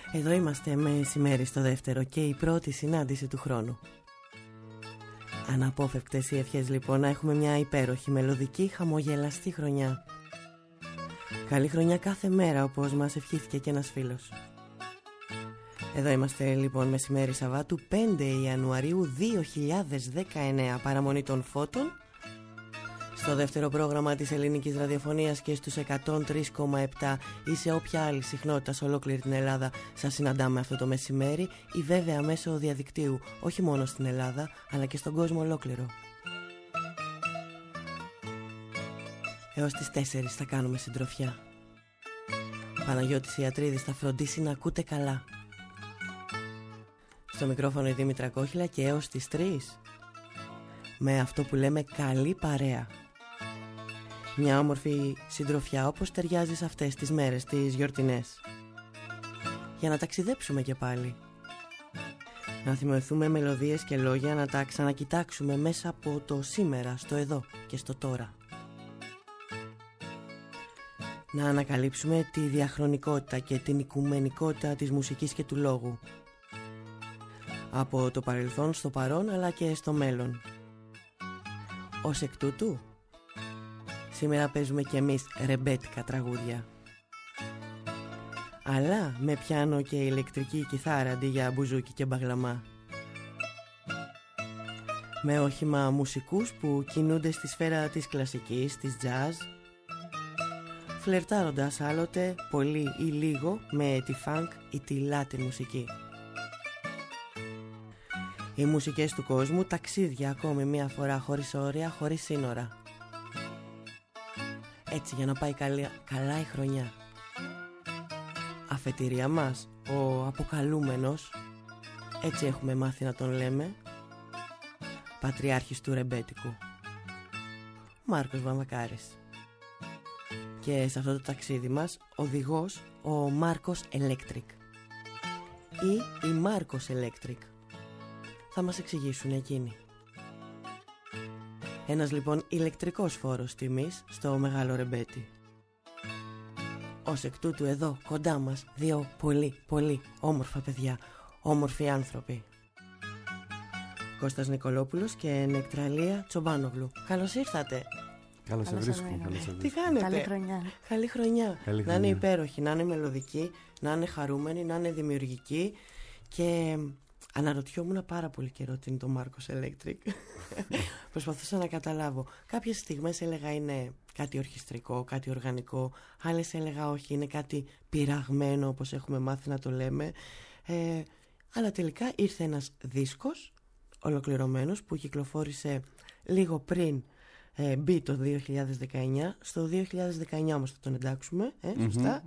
Εδώ είμαστε μεσημέρι στο δεύτερο και η πρώτη συνάντηση του χρόνου. Αναπόφευκτες οι ευχές λοιπόν να έχουμε μια υπέροχη, μελωδική, χαμογελαστή χρονιά. Καλή χρονιά κάθε μέρα, όπως μας ευχήθηκε και ένας φίλος. Εδώ είμαστε λοιπόν μεσημέρι Σαββάτου 5 Ιανουαρίου 2019, παραμονή των φώτων, στο δεύτερο πρόγραμμα της ελληνικής ραδιοφωνίας και στους 103,7 ή σε όποια άλλη συχνότητα σε ολόκληρη την Ελλάδα σας συναντάμε αυτό το μεσημέρι ή βέβαια μέσω διαδικτύου, όχι μόνο στην Ελλάδα αλλά και στον κόσμο ολόκληρο. Έως τις 4 θα κάνουμε συντροφιά. Παναγιώτης Ιατρίδης θα φροντίσει να ακούτε καλά. Στο μικρόφωνο η Δήμητρα Κόχυλα και έως τις 3 με αυτό που λέμε καλή παρέα. Μια όμορφη συντροφιά όπως ταιριάζει σε αυτές τις μέρες, τις γιορτινές. Για να ταξιδέψουμε και πάλι. Να θυμηθούμε μελωδίες και λόγια, να τα ξανακοιτάξουμε μέσα από το σήμερα, στο εδώ και στο τώρα. Να ανακαλύψουμε τη διαχρονικότητα και την οικουμενικότητα της μουσικής και του λόγου. Από το παρελθόν στο παρόν αλλά και στο μέλλον. Ως εκ τούτου, σήμερα παίζουμε κι εμείς ρεμπέτικα τραγούδια. Αλλά με πιάνο και ηλεκτρική κιθάρα αντί για μπουζούκι και μπαγλαμά. Με όχημα μουσικούς που κινούνται στη σφαίρα της κλασικής, της jazz, φλερτάροντας άλλοτε πολύ ή λίγο με τη funk ή τη latin μουσική. Οι μουσικές του κόσμου, ταξίδια ακόμη μία φορά χωρίς όρια, χωρίς σύνορα. Έτσι για να πάει καλά η χρονιά. Αφετηρία μας, ο αποκαλούμενος, έτσι έχουμε μάθει να τον λέμε, πατριάρχης του ρεμπέτικου, Μάρκος Βαμβακάρης. Και σε αυτό το ταξίδι μας, οδηγός ο Μάρκος Electric ή η Μάρκος Electric. Θα μας εξηγήσουν εκείνοι. Ένας λοιπόν ηλεκτρικός φόρος τιμής στο μεγάλο ρεμπέτι. Ως εκ τούτου εδώ κοντά μας δύο πολύ όμορφα παιδιά, όμορφοι άνθρωποι. Κώστας Νικολόπουλος και Νεκτραλία Τσομπάνογλου. Καλώς ήρθατε. Καλώς σε βρίσκω. Τι κάνετε? Καλή χρονιά. Καλή χρονιά. Να είναι υπέροχη, να είναι μελωδική, να είναι χαρούμενη, να είναι δημιουργική. Και αναρωτιόμουν πάρα πολύ καιρό τι είναι το Μάρκος Electric. Προσπαθούσα να καταλάβω. Κάποιες στιγμές έλεγα είναι κάτι ορχιστρικό, κάτι οργανικό. Άλλες έλεγα όχι, είναι κάτι πειραγμένο όπως έχουμε μάθει να το λέμε. Αλλά τελικά ήρθε ένας δίσκος ολοκληρωμένος που κυκλοφόρησε λίγο πριν μπει το 2019. Στο 2019 όμως θα τον εντάξουμε, σωστά.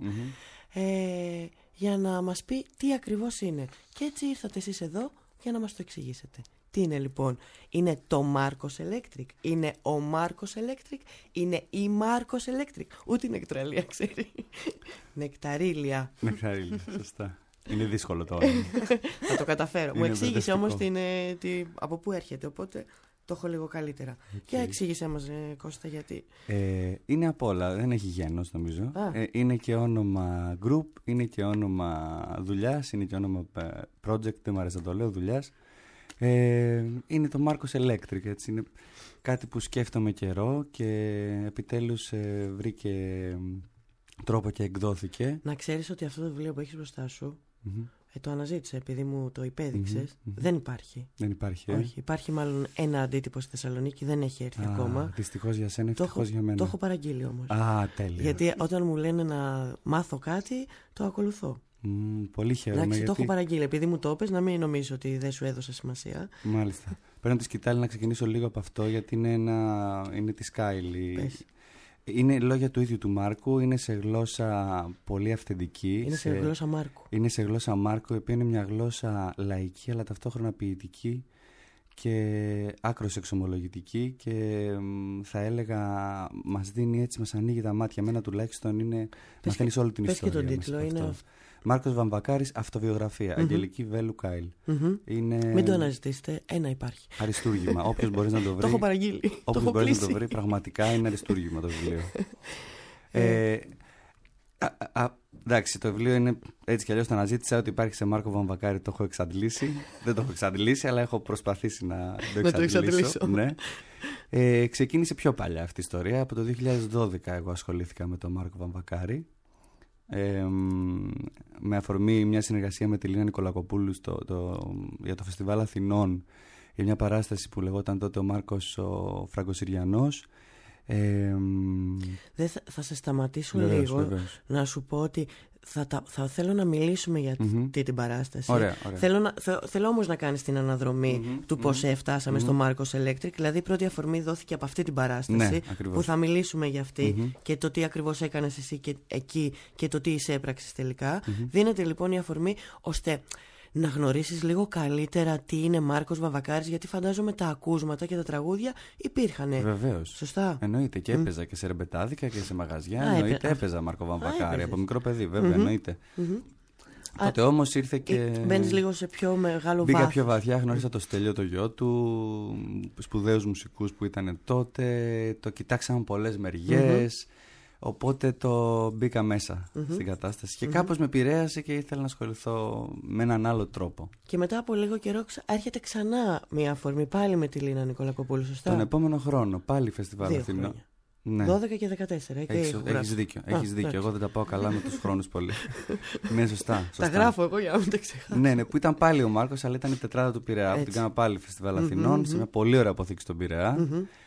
Για να μας πει τι ακριβώς είναι. Και έτσι ήρθατε εσείς εδώ για να μας το εξηγήσετε. Τι είναι λοιπόν? Είναι το Μάρκος Electric? Είναι ο Μάρκος Electric? Είναι η Μάρκος Electric? Ούτε η Νεκτραλία ξέρει. Νεκταρίλια. Νεκταρίλια, σωστά. Είναι δύσκολο το όνομα. Θα το καταφέρω. Μου εξήγησε όμως από πού έρχεται, οπότε το έχω λίγο καλύτερα. Και εξήγησέ μας, Κώστα, γιατί. Είναι απ' όλα, δεν έχει γένος νομίζω. Είναι και όνομα group, είναι και όνομα δουλειάς, είναι και όνομα project, δεν μου αρέσει να το λέω, δουλειάς. Είναι το Μάρκος Electric, έτσι. Είναι κάτι που σκέφτομαι καιρό και επιτέλους βρήκε τρόπο και εκδόθηκε. Να ξέρεις ότι αυτό το βιβλίο που έχεις μπροστά σου, το αναζήτησα επειδή μου το υπέδειξες. Δεν υπάρχει. Δεν υπάρχει. Όχι, υπάρχει μάλλον ένα αντίτυπο στη Θεσσαλονίκη, δεν έχει έρθει ακόμα. Δυστυχώς για σένα, ευτυχώς για μένα. Το έχω παραγγείλει όμως. Τέλεια. Γιατί όταν μου λένε να μάθω κάτι, το ακολουθώ. Πολύ χαίρομαι. Εντάξει, το έχω παραγγείλει. Επειδή μου το είπες, να μην νομίζεις ότι δεν σου έδωσα σημασία. Μάλιστα. Παίρνω τη σκητάλη να ξεκινήσω λίγο από αυτό, γιατί είναι τη Σκάιλι. Είναι λόγια του ίδιου του Μάρκου, είναι σε γλώσσα πολύ αυθεντική. Είναι σε γλώσσα Μάρκου. Είναι σε γλώσσα Μάρκου, η οποία είναι μια γλώσσα λαϊκή, αλλά ταυτόχρονα ποιητική και άκρως εξομολογητική, και θα έλεγα μας δίνει έτσι, μας ανοίγει τα μάτια. Μένα τουλάχιστον είναι, μαθαίνει όλη την ιστορία. Πες και τον τίτλο, είναι Μάρκος Βαμβακάρης, αυτοβιογραφία, Αγγελική Βέλου Κάιλ. Μην το αναζητήσετε, ένα υπάρχει. Αριστούργημα, όποιος μπορεί να το βρει. Το έχω παραγγείλει. Όποιος μπορεί να το βρει, πραγματικά είναι αριστούργημα το βιβλίο. Εντάξει, το βιβλίο είναι έτσι κι αλλιώς το αναζήτησα. Ότι υπάρχει σε Μάρκο Βαμβακάρη το έχω εξαντλήσει. Δεν το έχω εξαντλήσει, αλλά έχω προσπαθήσει να το εξαντλήσω. Ναι. Ξεκίνησε πιο παλιά αυτή η ιστορία. Από το 2012 εγώ ασχολήθηκα με τον Μάρκο Βαμβακάρη. Με αφορμή μια συνεργασία με τη Λίνα Νικολακοπούλου για το Φεστιβάλ Αθηνών, για μια παράσταση που λεγόταν τότε ο Μάρκος ο Φραγκοσυριανός. Θα σε σταματήσω λίγο. Βεβαίως. Να σου πω ότι θα θέλω να μιλήσουμε για την παράσταση. Ωραία. Θέλω όμως να κάνεις την αναδρομή του πώς φτάσαμε στο Μάρκος Electric. Δηλαδή η πρώτη αφορμή δόθηκε από αυτή την παράσταση, που θα μιλήσουμε για αυτή και το τι ακριβώς έκανες εσύ και εκεί και το τι εισέπραξες τελικά. Δίνεται λοιπόν η αφορμή ώστε να γνωρίσεις λίγο καλύτερα τι είναι Μάρκος Βαμβακάρης, γιατί φαντάζομαι τα ακούσματα και τα τραγούδια υπήρχανε. Βεβαίως. Σωστά. Εννοείται. Και έπαιζα και σε ρεμπετάδικα και σε μαγαζιά. Εννοείται. Έπαιζα Μάρκο Βαμβακάρη από μικρό παιδί, βέβαια. Εννοείται. Τότε όμως ήρθε και. Μπαίνεις λίγο σε πιο μεγάλο βάθος. Μπήκα πιο βαθιά, γνώρισα το Στέλιο το γιο του, σπουδαίους μουσικούς που ήταν τότε. Το κοιτάξαμε πολλές μεριές. Οπότε το μπήκα μέσα στην κατάσταση και κάπως με επηρέασε και ήθελα να ασχοληθώ με έναν άλλο τρόπο. Και μετά από λίγο καιρό έρχεται ξανά μια αφορμή πάλι με τη Λίνα Νικολακοπούλου, σωστά? Τον επόμενο χρόνο πάλι Φεστιβάλ Αθηνών. Ναι. 12 και 14. Έχεις δίκιο. Εγώ δεν τα πάω καλά με τους χρόνους πολύ. Ναι, σωστά. Τα γράφω εγώ για να μην τα ξεχάσω. Ναι, που ήταν πάλι ο Μάρκος, αλλά ήταν η τετράδα του Πειραιά. Που την κάνα πάλι Φεστιβάλ Αθηνών σε μια πολύ ωραία αποθήκη στον Πειραιά.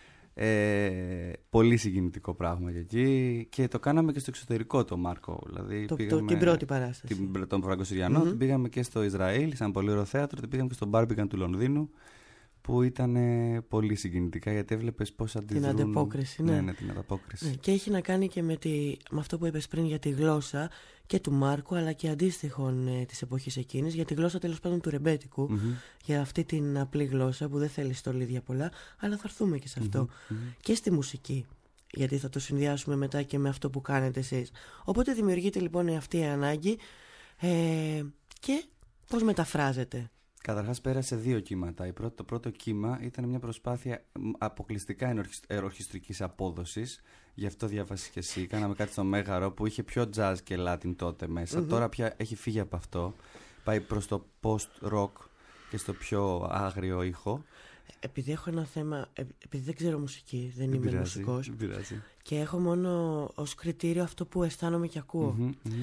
Πολύ συγκινητικό πράγμα και εκεί. Και το κάναμε και στο εξωτερικό το Μάρκο. Δηλαδή, την πρώτη παράσταση. Τον Φραγκοσυριανό. Την πήγαμε και στο Ισραήλ, σαν πολύ ωραίο θέατρο. Την πήγαμε και στο Μπάρμπικαν του Λονδίνου, που ήταν πολύ συγκινητικά, γιατί έβλεπες πώς αντιδρούν. Την ανταπόκριση, ναι. Ναι, την ανταπόκριση. Ναι, και έχει να κάνει και με αυτό που είπες πριν για τη γλώσσα και του Μάρκου, αλλά και αντίστοιχων της εποχής εκείνης, για τη γλώσσα τέλος πάντων του ρεμπέτικου, για αυτή την απλή γλώσσα που δεν θέλει στολίδια πολλά, αλλά θα έρθουμε και σε αυτό. Και στη μουσική, γιατί θα το συνδυάσουμε μετά και με αυτό που κάνετε εσείς. Οπότε δημιουργείται λοιπόν αυτή η ανάγκη και πώς μεταφράζεται. Καταρχάς πέρασε 2 κύματα. Το πρώτο κύμα ήταν μια προσπάθεια αποκλειστικά ορχιστρικής απόδοσης. Γι' αυτό διάβασες και εσύ. Κάναμε κάτι στο Μέγαρο που είχε πιο jazz και Latin τότε μέσα. Τώρα πια έχει φύγει από αυτό. Πάει προς το post-rock και στο πιο άγριο ήχο. Επειδή έχω ένα θέμα, επειδή δεν ξέρω μουσική, δεν είμαι μουσικός και έχω μόνο ως κριτήριο αυτό που αισθάνομαι και ακούω.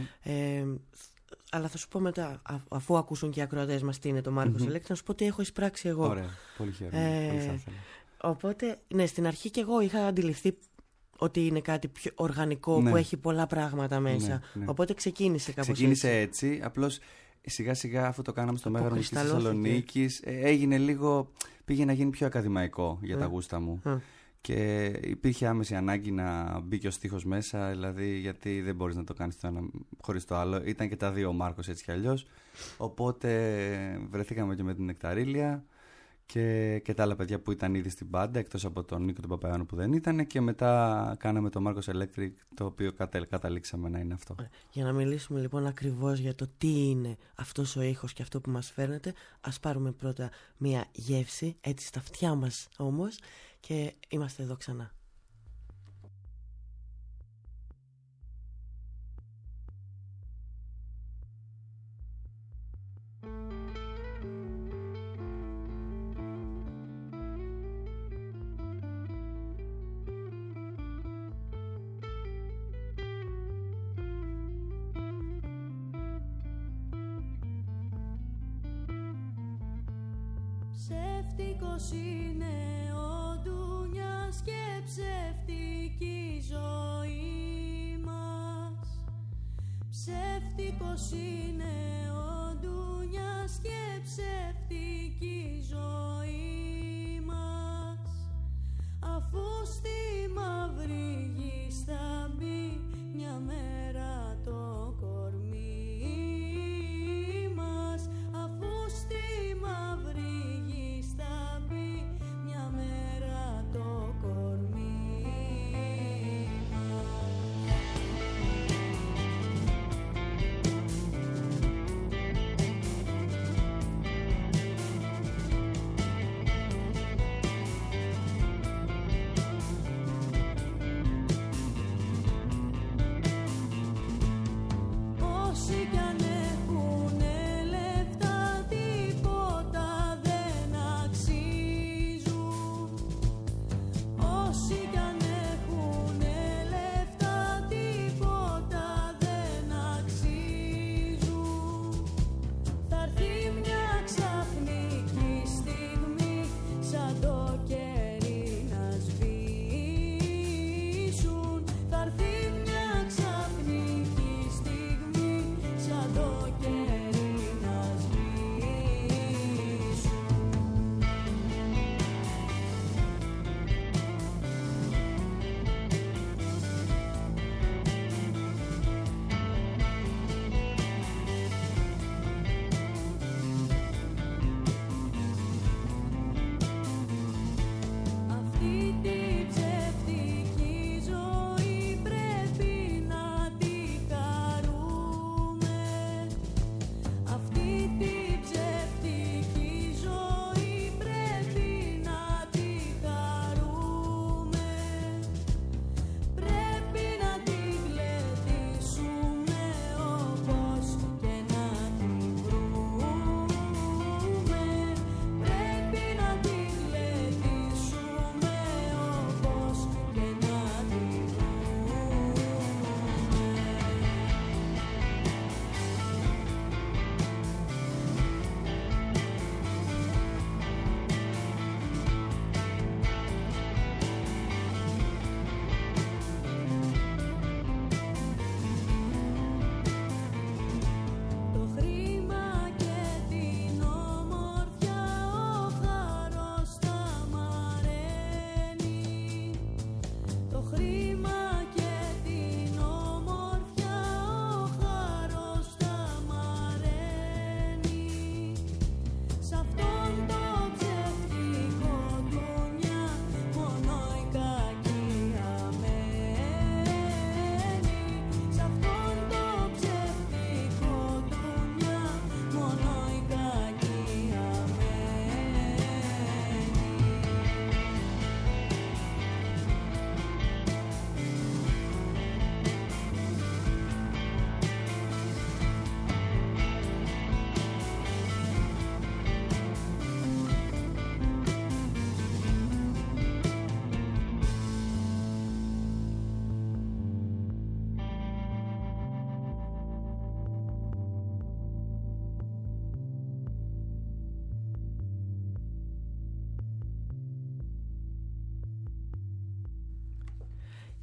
Αλλά θα σου πω μετά, αφού ακούσουν και οι ακροατές μας τι είναι το Μάρκος Electric, να σου πω τι έχω εισπράξει εγώ. Ωραία, πολύ χαίρομαι. Πολύ θα ήθελα. Οπότε, ναι, στην αρχή και εγώ είχα αντιληφθεί ότι είναι κάτι πιο οργανικό, που έχει πολλά πράγματα μέσα. Ναι. Οπότε ξεκίνησε κάπως έτσι. Απλώς σιγά σιγά, αφού το κάναμε στο Μέγαρο της Θεσσαλονίκης, έγινε λίγο, πήγε να γίνει πιο ακαδημαϊκό για τα γούστα μου. Και υπήρχε άμεση ανάγκη να μπει και ο στίχος μέσα, δηλαδή γιατί δεν μπορείς να το κάνεις το ένα χωρίς το άλλο. Ήταν και τα δύο ο Μάρκος έτσι κι αλλιώς. Οπότε βρεθήκαμε και με την Νεκταρίλια και τα άλλα παιδιά που ήταν ήδη στην μπάντα, εκτός από τον Νίκο τον Παπαϊάνο που δεν ήταν. Και μετά κάναμε το Μάρκος Electric, το οποίο καταλήξαμε να είναι αυτό. Για να μιλήσουμε λοιπόν ακριβώς για το τι είναι αυτός ο ήχος και αυτό που μας φέρνετε, ας πάρουμε πρώτα μια γεύση, έτσι στα αυτιά μας όμως. Και είμαστε εδώ ξανά. Ψεύτικος είναι ο Ντουνιάς και ψεύτικη ζωή μας. Ψεύτικος είναι ο Ντουνιάς και ψεύτικη ζωή μας. Αφού στη μαύρη γη θα μπει μια μέρα το κορμί μας. Αφού στη μαύρη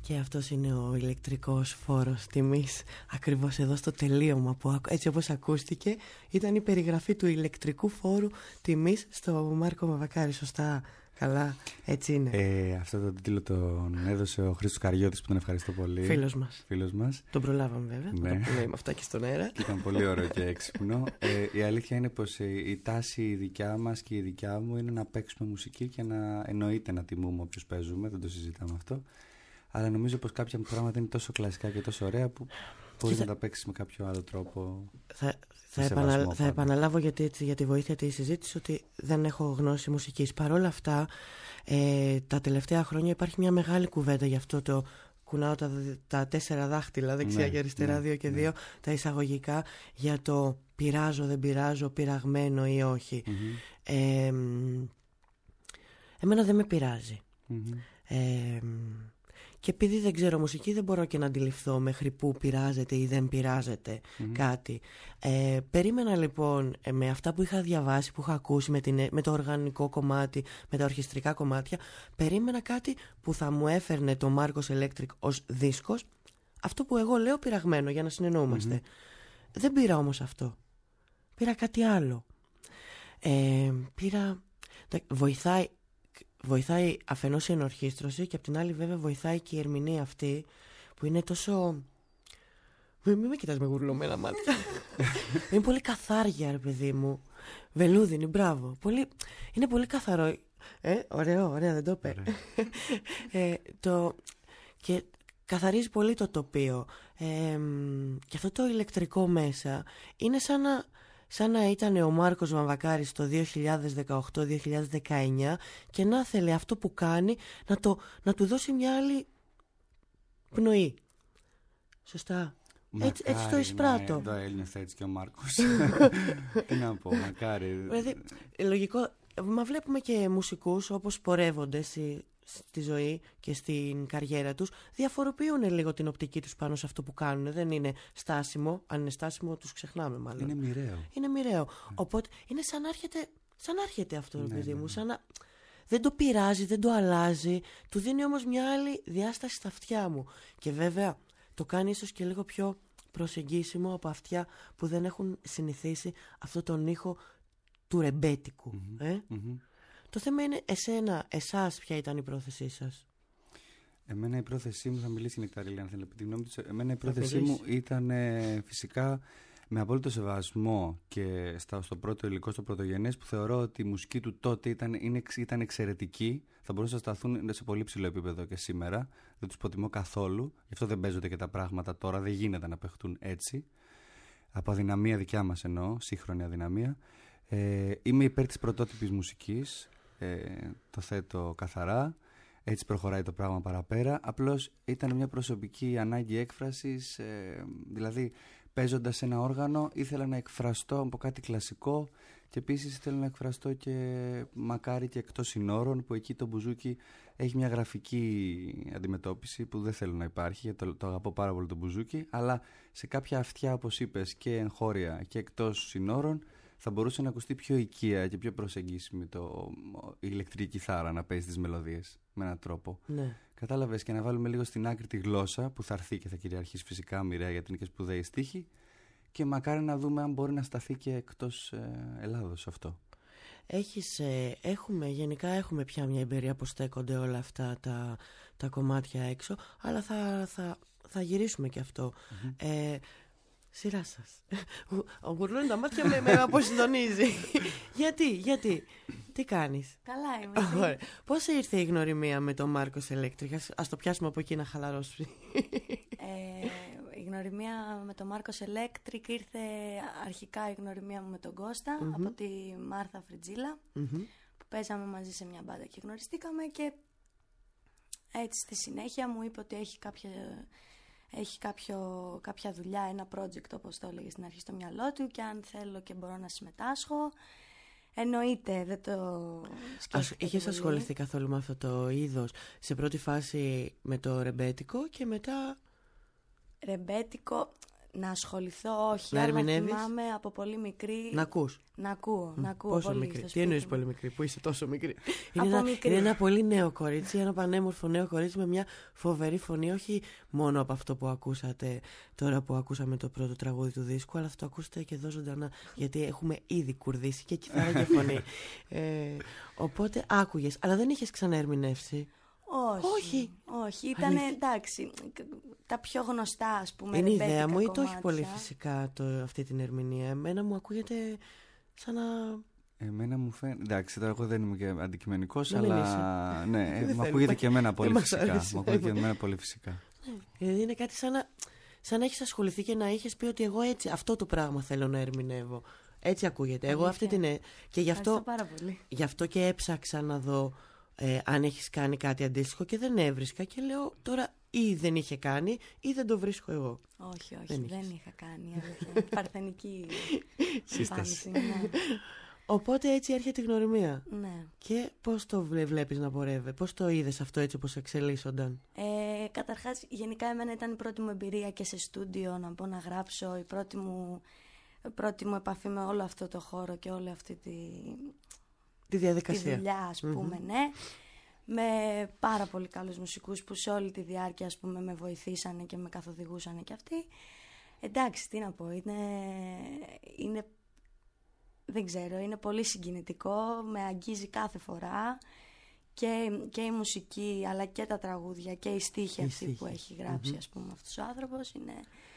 Και αυτός είναι ο ηλεκτρικός φόρος τιμής. Ακριβώς εδώ στο τελείωμα που έτσι όπως ακούστηκε ήταν η περιγραφή του ηλεκτρικού φόρου τιμής στο Μάρκο Βαμβακάρη. Σωστά, καλά, έτσι είναι. Αυτό το τίτλο τον έδωσε ο Χρήστος Καριώτης, που τον ευχαριστώ πολύ. Φίλος μας. Τον προλάβαμε βέβαια. Ναι. Το με αυτά και στον αέρα. Ήταν πολύ ωραίο και έξυπνο. Η αλήθεια είναι πως η τάση η δικιά μας και η δικιά μου είναι να παίξουμε μουσική και να εννοείται να τιμούμε όποιους παίζουμε. Δεν το συζητάμε αυτό. Αλλά νομίζω πως κάποια πράγματα είναι τόσο κλασικά και τόσο ωραία που μπορείς να τα παίξεις με κάποιο άλλο τρόπο. Θα επαναλάβω για τη βοήθεια της συζήτησης ότι δεν έχω γνώση μουσικής. Παρ' όλα αυτά, τα τελευταία χρόνια υπάρχει μια μεγάλη κουβέντα για αυτό το κουνάω τα 4 δάχτυλα, δεξιά και αριστερά, 2 και 2, τα εισαγωγικά, για το πειράζω, δεν πειράζω, πειραγμένο ή όχι. Εμένα δεν με πειράζει. Και επειδή δεν ξέρω μουσική, δεν μπορώ και να αντιληφθώ μέχρι πού πειράζεται ή δεν πειράζεται κάτι. Περίμενα λοιπόν με αυτά που είχα διαβάσει, που είχα ακούσει, με το οργανικό κομμάτι, με τα ορχιστρικά κομμάτια, περίμενα κάτι που θα μου έφερνε το Marcos Electric ως δίσκος, αυτό που εγώ λέω πειραγμένο, για να συνεννοούμαστε. Δεν πήρα όμως αυτό. Πήρα κάτι άλλο. Βοηθάει αφενός η ενορχήστρωση και απ' την άλλη βέβαια βοηθάει και η ερμηνεία αυτή που είναι τόσο... Μην με κοιτάς με γουρλωμένα μάτια. Είναι πολύ καθάρια, ρε παιδί μου. Βελούδινη, μπράβο. Είναι πολύ καθαρό. Ωραία, δεν το είπε. Και καθαρίζει πολύ το τοπίο. Και αυτό το ηλεκτρικό μέσα είναι σαν να ήταν ο Μάρκος Βαμβακάρης το 2018-2019 και να θέλει αυτό που κάνει να του δώσει μια άλλη πνοή. Σωστά. Έτσι το εισπράττω. Εδώ ένιωθε έτσι και ο Μάρκος. Τι να πω, μακάρι. Δηλαδή, λογικό, μα βλέπουμε και μουσικούς όπως πορεύονται στη ζωή και στην καριέρα τους, διαφοροποιούν λίγο την οπτική τους πάνω σε αυτό που κάνουν. Δεν είναι στάσιμο. Αν είναι στάσιμο, τους ξεχνάμε μάλλον. Είναι μοιραίο. Οπότε είναι σαν να έρχεται αυτό, ρε παιδί μου. Σαν να... Δεν το πειράζει, δεν το αλλάζει. Του δίνει όμως μια άλλη διάσταση στα αυτιά μου. Και βέβαια το κάνει ίσως και λίγο πιο προσεγγίσιμο από αυτιά που δεν έχουν συνηθίσει αυτό τον ήχο του ρεμπέτικου. Το θέμα είναι εσάς ποια ήταν η πρόθεσή σας? Εμένα η πρόθεσή μου, θα μιλήσει η Νεκταρίλη αν θέλει να πει τη γνώμη της. Εμένα η πρόθεσή μου ήταν φυσικά με απόλυτο σεβασμό και στο πρώτο υλικό, στο πρωτογενές, που θεωρώ ότι η μουσική του τότε ήταν εξαιρετική. Θα μπορούσαν να σταθούν σε πολύ ψηλό επίπεδο και σήμερα. Δεν τους προτιμώ καθόλου. Γι' αυτό δεν παίζονται και τα πράγματα τώρα. Δεν γίνεται να παιχτούν έτσι. Από αδυναμία δικιά μας εννοώ, σύγχρονη αδυναμία. Είμαι υπέρ της πρωτότυπης μουσικής. Το θέτω καθαρά. Έτσι προχωράει το πράγμα παραπέρα. Απλώς ήταν μια προσωπική ανάγκη έκφρασης. Δηλαδή, παίζοντας ένα όργανο, ήθελα να εκφραστώ από κάτι κλασικό και επίσης ήθελα να εκφραστώ και μακάρι και εκτός συνόρων, που εκεί το μπουζούκι έχει μια γραφική αντιμετώπιση που δεν θέλω να υπάρχει, γιατί το αγαπώ πάρα πολύ το μπουζούκι, αλλά σε κάποια αυτιά, όπως είπες, και εγχώρια και εκτός συνόρων, θα μπορούσε να ακουστεί πιο οικία και πιο προσεγγίσιμη η ηλεκτρική κιθάρα να παίζει τις μελωδίες με έναν τρόπο. Ναι. Κατάλαβες, και να βάλουμε λίγο στην άκρη τη γλώσσα που θα έρθει και θα κυριαρχήσει φυσικά μοιραία, γιατί είναι και σπουδαίοι στίχοι, και μακάρι να δούμε αν μπορεί να σταθεί και εκτός Ελλάδος αυτό. Γενικά έχουμε πια μια εμπειρία που στέκονται όλα αυτά τα κομμάτια έξω, αλλά θα γυρίσουμε και αυτό. Σειρά σας. Γουρλώνει τα μάτια με αποσυντονίζει. Γιατί, τι κάνεις? Καλά είμαι. Πώς ήρθε η γνωριμία με τον Marcos Electric? Ας το πιάσουμε από εκεί να χαλαρώσει. Η γνωριμία με τον Marcos Electric ήρθε αρχικά η γνωριμία μου με τον Κώστα, από τη Μάρθα Φριτζίλα, που παίζαμε μαζί σε μια μπάντα και γνωριστήκαμε, και έτσι στη συνέχεια μου είπε ότι έχει κάποια δουλειά, ένα project όπως το έλεγε στην αρχή στο μυαλό του, και αν θέλω και μπορώ να συμμετάσχω. Εννοείται, δεν το σκέφτηκα. Είχες ασχοληθεί καθόλου με αυτό το είδος? Σε πρώτη φάση με το ρεμπέτικο και μετά... Ρεμπέτικο, Να ασχοληθώ, όχι. Να αλλά θυμάμαι από πολύ μικρή. Να ακούς. Να ακούω. Πόσο πολύ μικρή? Τι εννοείς πολύ μικρή, που είσαι τόσο μικρή? Είναι μικρή. ένα πολύ νέο κορίτσι, ένα πανέμορφο νέο κορίτσι με μια φοβερή φωνή. Όχι μόνο από αυτό που ακούσατε τώρα που ακούσαμε το πρώτο τραγούδι του δίσκου, αλλά θα το ακούσετε και εδώ ζωντανά. Γιατί έχουμε ήδη κουρδίσει και κιθάρα και φωνή. Οπότε άκουγες, αλλά δεν είχες ξαναερμηνεύσει. Όχι, ήταν εντάξει. Τα πιο γνωστά, ας πούμε. Είναι η ιδέα μου ή το έχει πολύ φυσικά αυτή την ερμηνεία? Εμένα μου ακούγεται σαν να. Εμένα μου φαίνεται. Εντάξει, τώρα εγώ δεν είμαι και αντικειμενικός, αλλά. Ναι, μου ακούγεται και εμένα πολύ φυσικά. Μου ακούγεται και εμένα πολύ φυσικά. Δηλαδή είναι κάτι σαν να έχεις ασχοληθεί και να είχες πει ότι εγώ έτσι, αυτό το πράγμα θέλω να ερμηνεύω. Έτσι ακούγεται. Εγώ αυτή την. Και γι' αυτό και έψαξα να δω. Αν έχεις κάνει κάτι αντίστοιχο και δεν έβρισκα και λέω τώρα ή δεν είχε κάνει ή δεν το βρίσκω εγώ. Όχι, δεν είχα κάνει. Παρθενική σύσταση. Ναι. Οπότε έτσι έρχεται η γνωριμία. Ναι. Και πώς το βλέπεις να πορεύει, πώς το είδες αυτό έτσι όπως εξελίσσονταν? Καταρχάς, γενικά εμένα ήταν η πρώτη μου εμπειρία και σε στούντιο να μπω να γράψω, η πρώτη μου επαφή με όλο αυτό το χώρο και όλη αυτή τη διαδικασία. Τη δουλειά, ας πούμε, ναι. Με πάρα πολύ καλούς μουσικούς που σε όλη τη διάρκεια, ας πούμε, με βοηθήσανε και με καθοδηγούσανε και αυτοί. Εντάξει, τι να πω, είναι δεν ξέρω, είναι πολύ συγκινητικό, με αγγίζει κάθε φορά και η μουσική, αλλά και τα τραγούδια και η στίχη αυτή που έχει γράψει, ας πούμε, αυτός ο άνθρωπος. Είναι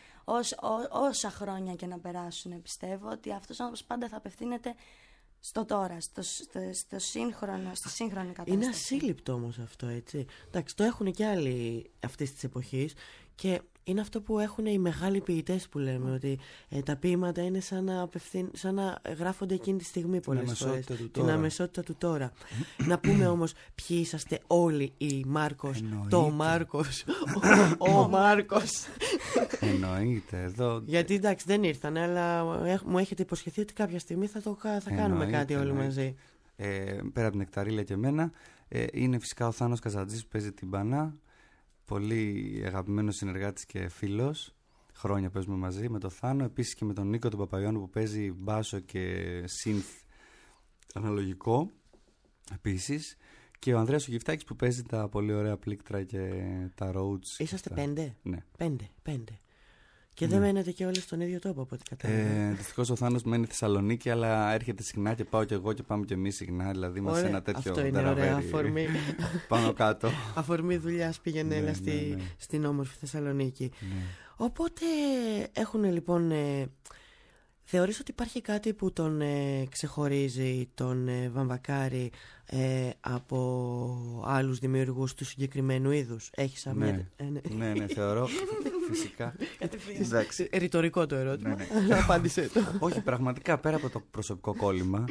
όσα χρόνια και να περάσουν, πιστεύω ότι αυτός ο άνθρωπος πάντα θα απευθύνεται στο τώρα, στη σύγχρονη κατάσταση. Είναι ασύλληπτο όμως αυτό, έτσι. Εντάξει, το έχουν και άλλοι αυτής της εποχής και είναι αυτό που έχουν οι μεγάλοι ποιητές που λέμε, ότι τα ποίηματα είναι σαν να γράφονται εκείνη τη στιγμή πολλές φορές. Την αμεσότητα του τώρα. Να πούμε όμως ποιοι είσαστε όλοι οι Μάρκος, το Μάρκος, ο Μάρκος. Εννοείται εδώ. Γιατί εντάξει δεν ήρθανε, αλλά μου έχετε υποσχεθεί ότι κάποια στιγμή θα κάνουμε κάτι όλοι μαζί. Πέρα από την Νεκταρίλα και εμένα, είναι φυσικά ο Θάνος Καζατζής που παίζει την Πανά. Πολύ αγαπημένος συνεργάτης και φίλος. Χρόνια παίζουμε μαζί με τον Θάνο. Επίσης και με τον Νίκο τον Παπαϊώνου που παίζει μπάσο και synth αναλογικό. Επίσης. Και ο Ανδρέας ο Γυφτάκης που παίζει τα πολύ ωραία πλήκτρα και τα Rhodes. Είσαστε 5? Ναι. 5. Και δεν μένετε και όλοι στον ίδιο τόπο από ό,τι κατάλαβα. Δυστυχώς ο Θάνος μένει Θεσσαλονίκη, αλλά έρχεται συχνά και πάω κι εγώ και πάμε κι εμείς συχνά. Δηλαδή είμαστε ένα τέτοιο. Αυτό είναι ωραία αφορμή. Πάνω κάτω. Αφορμή δουλειάς πήγαινε έλα στην όμορφη Θεσσαλονίκη. Ναι. Οπότε έχουν λοιπόν. Θεωρείς ότι υπάρχει κάτι που τον ξεχωρίζει τον Βαμβακάρη από άλλους δημιουργούς του συγκεκριμένου είδους? Έχεις αμέσως? Ναι, θεωρώ. Φυσικά. Εντάξει. Ρητορικό το ερώτημα. Ναι. Απάντησε το. Όχι, πραγματικά πέρα από το προσωπικό κόλλημα,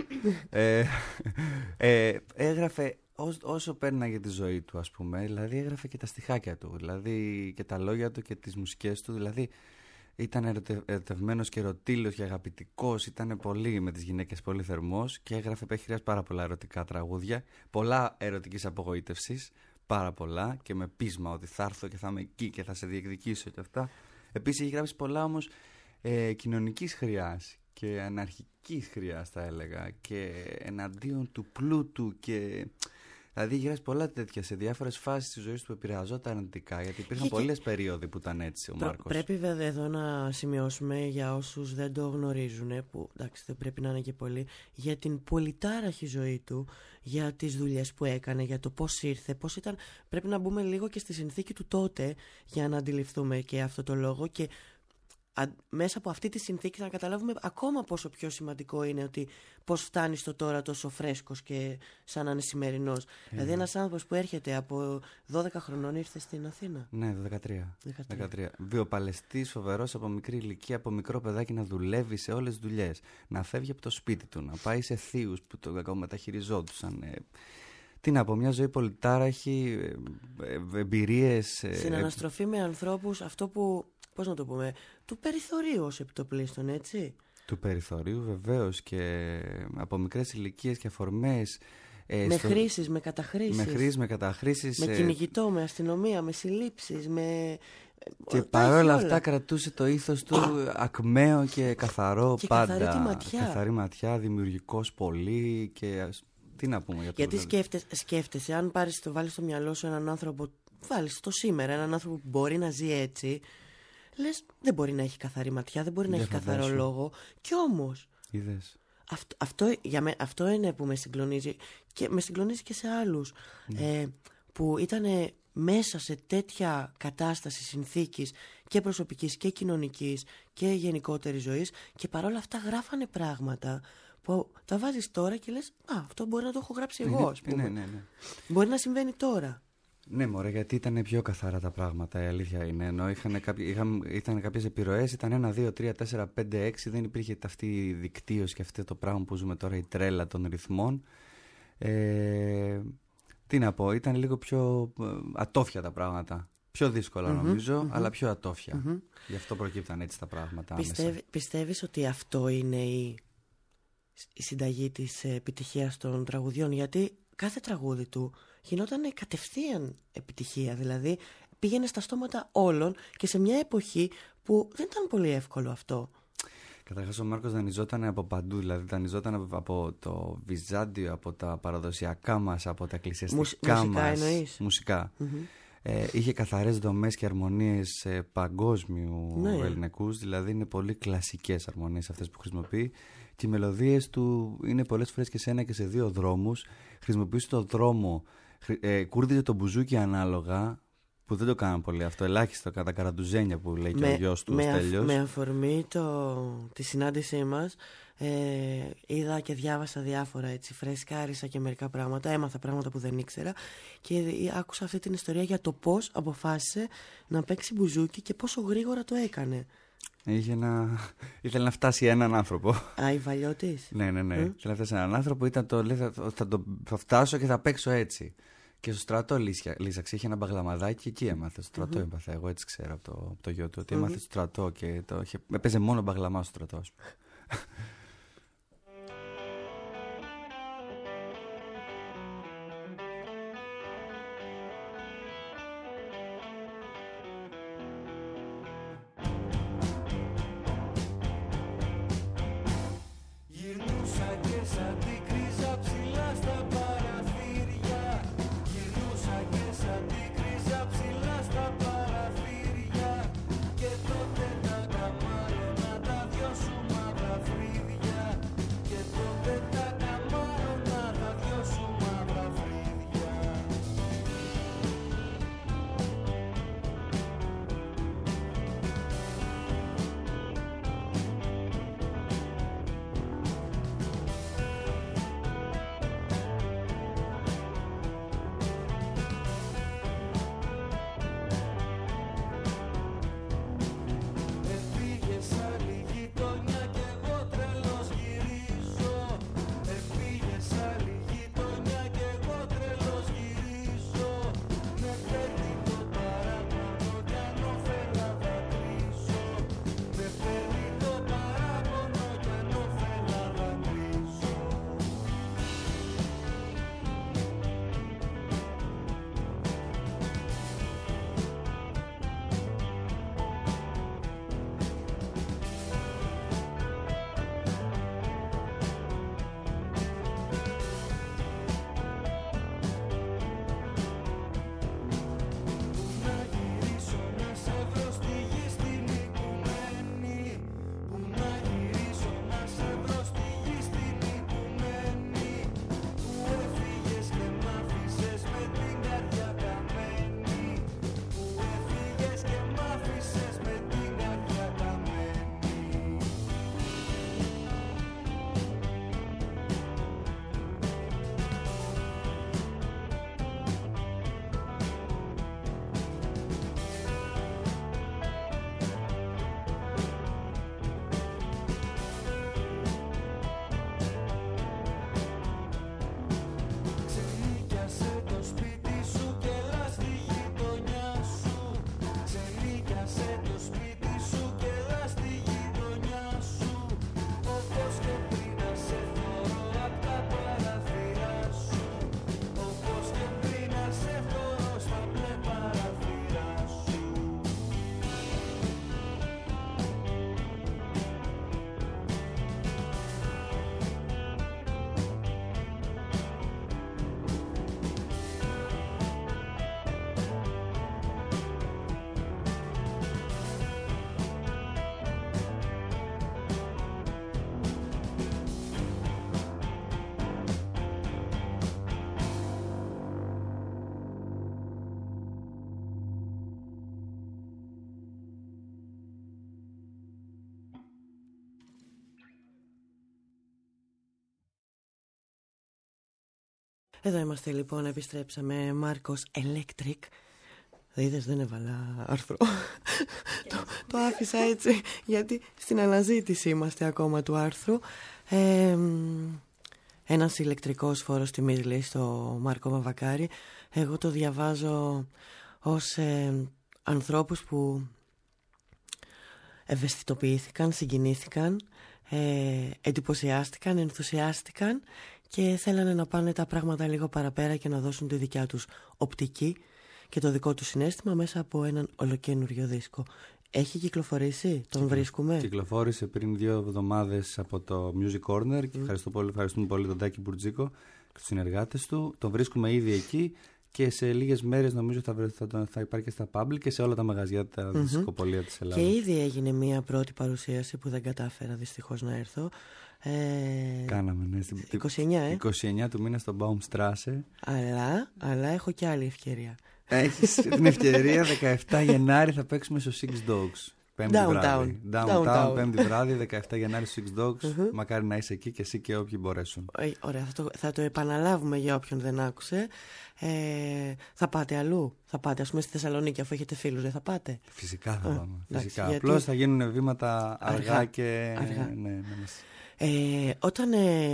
έγραφε όσο πέρναγε τη ζωή του, ας πούμε. Δηλαδή έγραφε και τα στιχάκια του, δηλαδή και τα λόγια του και τις μουσικές του. Δηλαδή ήταν ερωτευμένος και ερωτήλος και αγαπητικός, ήταν πολύ με τις γυναίκες, πολύ θερμός και έγραφε επέχειριας πάρα πολλά ερωτικά τραγούδια, πολλά ερωτικής απογοήτευσης, πάρα πολλά και με πείσμα ότι θα έρθω και θα είμαι εκεί και θα σε διεκδικήσω και αυτά. Επίσης έχει γράψει πολλά όμως κοινωνικής χρειάς και αναρχικής χρειάς θα έλεγα και εναντίον του πλούτου και... Δηλαδή έχει γράψει πολλά τέτοια σε διάφορες φάσεις της ζωής του που επηρεαζόταν αρνητικά, γιατί υπήρχαν πολλές περίοδοι που ήταν έτσι ο Μάρκος. Πρέπει βέβαια εδώ να σημειώσουμε για όσους δεν το γνωρίζουν, που εντάξει δεν πρέπει να είναι και πολλοί, για την πολυτάραχη ζωή του, για τις δουλειές που έκανε, για το πώς ήρθε, πώς ήταν. Πρέπει να μπούμε λίγο και στη συνθήκη του τότε για να αντιληφθούμε και αυτό το λόγο και μέσα από αυτή τη συνθήκη να καταλάβουμε ακόμα πόσο πιο σημαντικό είναι ότι πώς φτάνει στο τώρα τόσο φρέσκος και σαν να είναι σημερινός. Δηλαδή ένας άνθρωπος που έρχεται από 12 χρονών ήρθε στην Αθήνα. Ναι, 13. Βιοπαλαιστής, φοβερός από μικρή ηλικία, από μικρό παιδάκι να δουλεύει σε όλες τις δουλειές. Να φεύγει από το σπίτι του, να πάει σε θείους που το μεταχειριζόντουσαν. Τι να πω, μια ζωή πολυτάραχη, εμπειρίες. Στην αναστροφή με ανθρώπους, αυτό που... Πώς να το πούμε, του περιθωρίου ως επιτοπλίστων, έτσι. Του περιθωρίου βεβαίως και από μικρές ηλικίες και αφορμές Με χρήσεις, με καταχρήσεις. Με χρήσεις, με καταχρήσεις. Με κυνηγητό, με αστυνομία, με συλλήψεις, με... Και παρόλα αυτά κρατούσε το ήθος του ακμαίο και καθαρό και πάντα. Καθαρή τη ματιά. Καθαρή ματιά, δημιουργικός πολύ και... Τι να πούμε για το Γιατί σκέφτεσαι, αν βάλεις στο μυαλό σου έναν άνθρωπο, βάλεις το σήμερα, έναν άνθρωπο που μπορεί να ζει έτσι, λες δεν μπορεί να έχει καθαρή ματιά, δεν μπορεί να έχει καθαρό λόγο. Κι όμως... Είδες. Αυτό είναι που με συγκλονίζει και με συγκλονίζει και σε άλλους που ήταν μέσα σε τέτοια κατάσταση συνθήκης και προσωπικής και κοινωνικής και γενικότερης ζωής και παρόλα αυτά γράφανε πράγματα που τα βάζεις τώρα και λες αυτό μπορεί να το έχω γράψει εγώ, ας πούμε. Ναι. Μπορεί να συμβαίνει τώρα. Ναι, μωρέ, γιατί ήταν πιο καθαρά τα πράγματα, η αλήθεια είναι. Ενώ ήταν κάποιες επιρροές, ήταν 1, 2, 3, 4, 5, 6, δεν υπήρχε αυτή η δικτύωση και αυτό το πράγμα που ζούμε τώρα, η τρέλα των ρυθμών. Τι να πω, ήταν λίγο πιο ατόφια τα πράγματα. Πιο δύσκολα νομίζω, αλλά πιο ατόφια. Γι' αυτό προκύπταν έτσι τα πράγματα. Πιστεύεις ότι αυτό είναι η συνταγή της επιτυχίας των τραγουδιών? Γιατί κάθε τραγούδι του γινόταν κατευθείαν επιτυχία. Δηλαδή πήγαινε στα στόματα όλων και σε μια εποχή που δεν ήταν πολύ εύκολο αυτό. Καταρχάς ο Μάρκος δανειζόταν από παντού. Δηλαδή δανειζόταν από το Βυζάντιο, από τα παραδοσιακά μας, από τα εκκλησιαστικά μας. Μουσικά. Είχε καθαρές δομές και αρμονίες παγκόσμιου ελληνικούς. Δηλαδή είναι πολύ κλασικές αρμονίες αυτές που χρησιμοποιεί. Και οι μελωδίες του είναι πολλές φορές και σε ένα και σε δύο δρόμους. Χρησιμοποιούσε το δρόμο, κούρδιζε το μπουζούκι ανάλογα, που δεν το κάναν πολύ αυτό, ελάχιστο κατά καραντουζένια που λέει και ο γιος του Στέλιος. Με αφορμή τη συνάντησή μας, είδα και διάβασα διάφορα έτσι, φρεσκάρισα και μερικά πράγματα, έμαθα πράγματα που δεν ήξερα και άκουσα αυτή την ιστορία για το πώς αποφάσισε να παίξει μπουζούκι και πόσο γρήγορα το έκανε. Ήθελε να φτάσει έναν άνθρωπο. Η Βαλιώτης. Ναι. Ήθελε να φτάσει έναν άνθρωπο, θα φτάσω και θα παίξω έτσι. Και στο στρατό λύσαξε, είχε ένα μπαγλαμαδάκι και εκεί έμαθε. Στο στρατό έπαθε. Εγώ έτσι ξέρω από το γιο του ότι έμαθε στο στρατό και έπαιζε μόνο μπαγλαμά στο στρατό. Και τότε τα καμάρια να τα δυο σου μαύρα φρύδια. Εδώ είμαστε λοιπόν, επιστρέψαμε. Μάρκος Electric. Είδες, δεν έβαλα άρθρο. Το άφησα έτσι, γιατί στην αναζήτηση είμαστε ακόμα του άρθρου. Ένας ηλεκτρικός φόρος τιμής, λέει στο Μάρκο Μαβακάρη. Εγώ το διαβάζω ως ανθρώπους που ευαισθητοποιήθηκαν, συγκινήθηκαν, εντυπωσιάστηκαν, ενθουσιάστηκαν και θέλανε να πάνε τα πράγματα λίγο παραπέρα και να δώσουν τη δικιά τους οπτική και το δικό του συναίσθημα μέσα από έναν ολοκαίνουργιο δίσκο. Έχει κυκλοφορήσει, τον βρίσκουμε. Κυκλοφόρησε πριν 2 εβδομάδες από το Music Corner και ευχαριστούμε πολύ τον Τάκη Μπουρτζίκο και τους συνεργάτες του. Τον βρίσκουμε ήδη εκεί και σε λίγες μέρες νομίζω θα υπάρχει και στα Public και σε όλα τα μαγαζιά, τα δισκοπολία της Ελλάδας. Και ήδη έγινε μια πρώτη παρουσίαση που δεν κατάφερα δυστυχώς να έρθω. Κάναμε, ναι. 29 του μήνα στο Baumstrasse. Αλλά έχω και άλλη ευκαιρία. Έχεις την ευκαιρία, 17 Γενάρη θα παίξουμε στο Six Dogs. Downtown, 5η βράδυ, 17 Γενάρη στο Six Dogs. Μακάρι να είσαι εκεί και εσύ και όποιοι μπορέσουν. Ωραία, θα το επαναλάβουμε για όποιον δεν άκουσε. Θα πάτε αλλού? Θα πάτε, ας πούμε, στη Θεσσαλονίκη, αφού έχετε φίλους, δεν θα πάτε? Φυσικά θα πάμε. Φυσικά. Απλώς θα γίνουν βήματα αργά και. Ναι. Όταν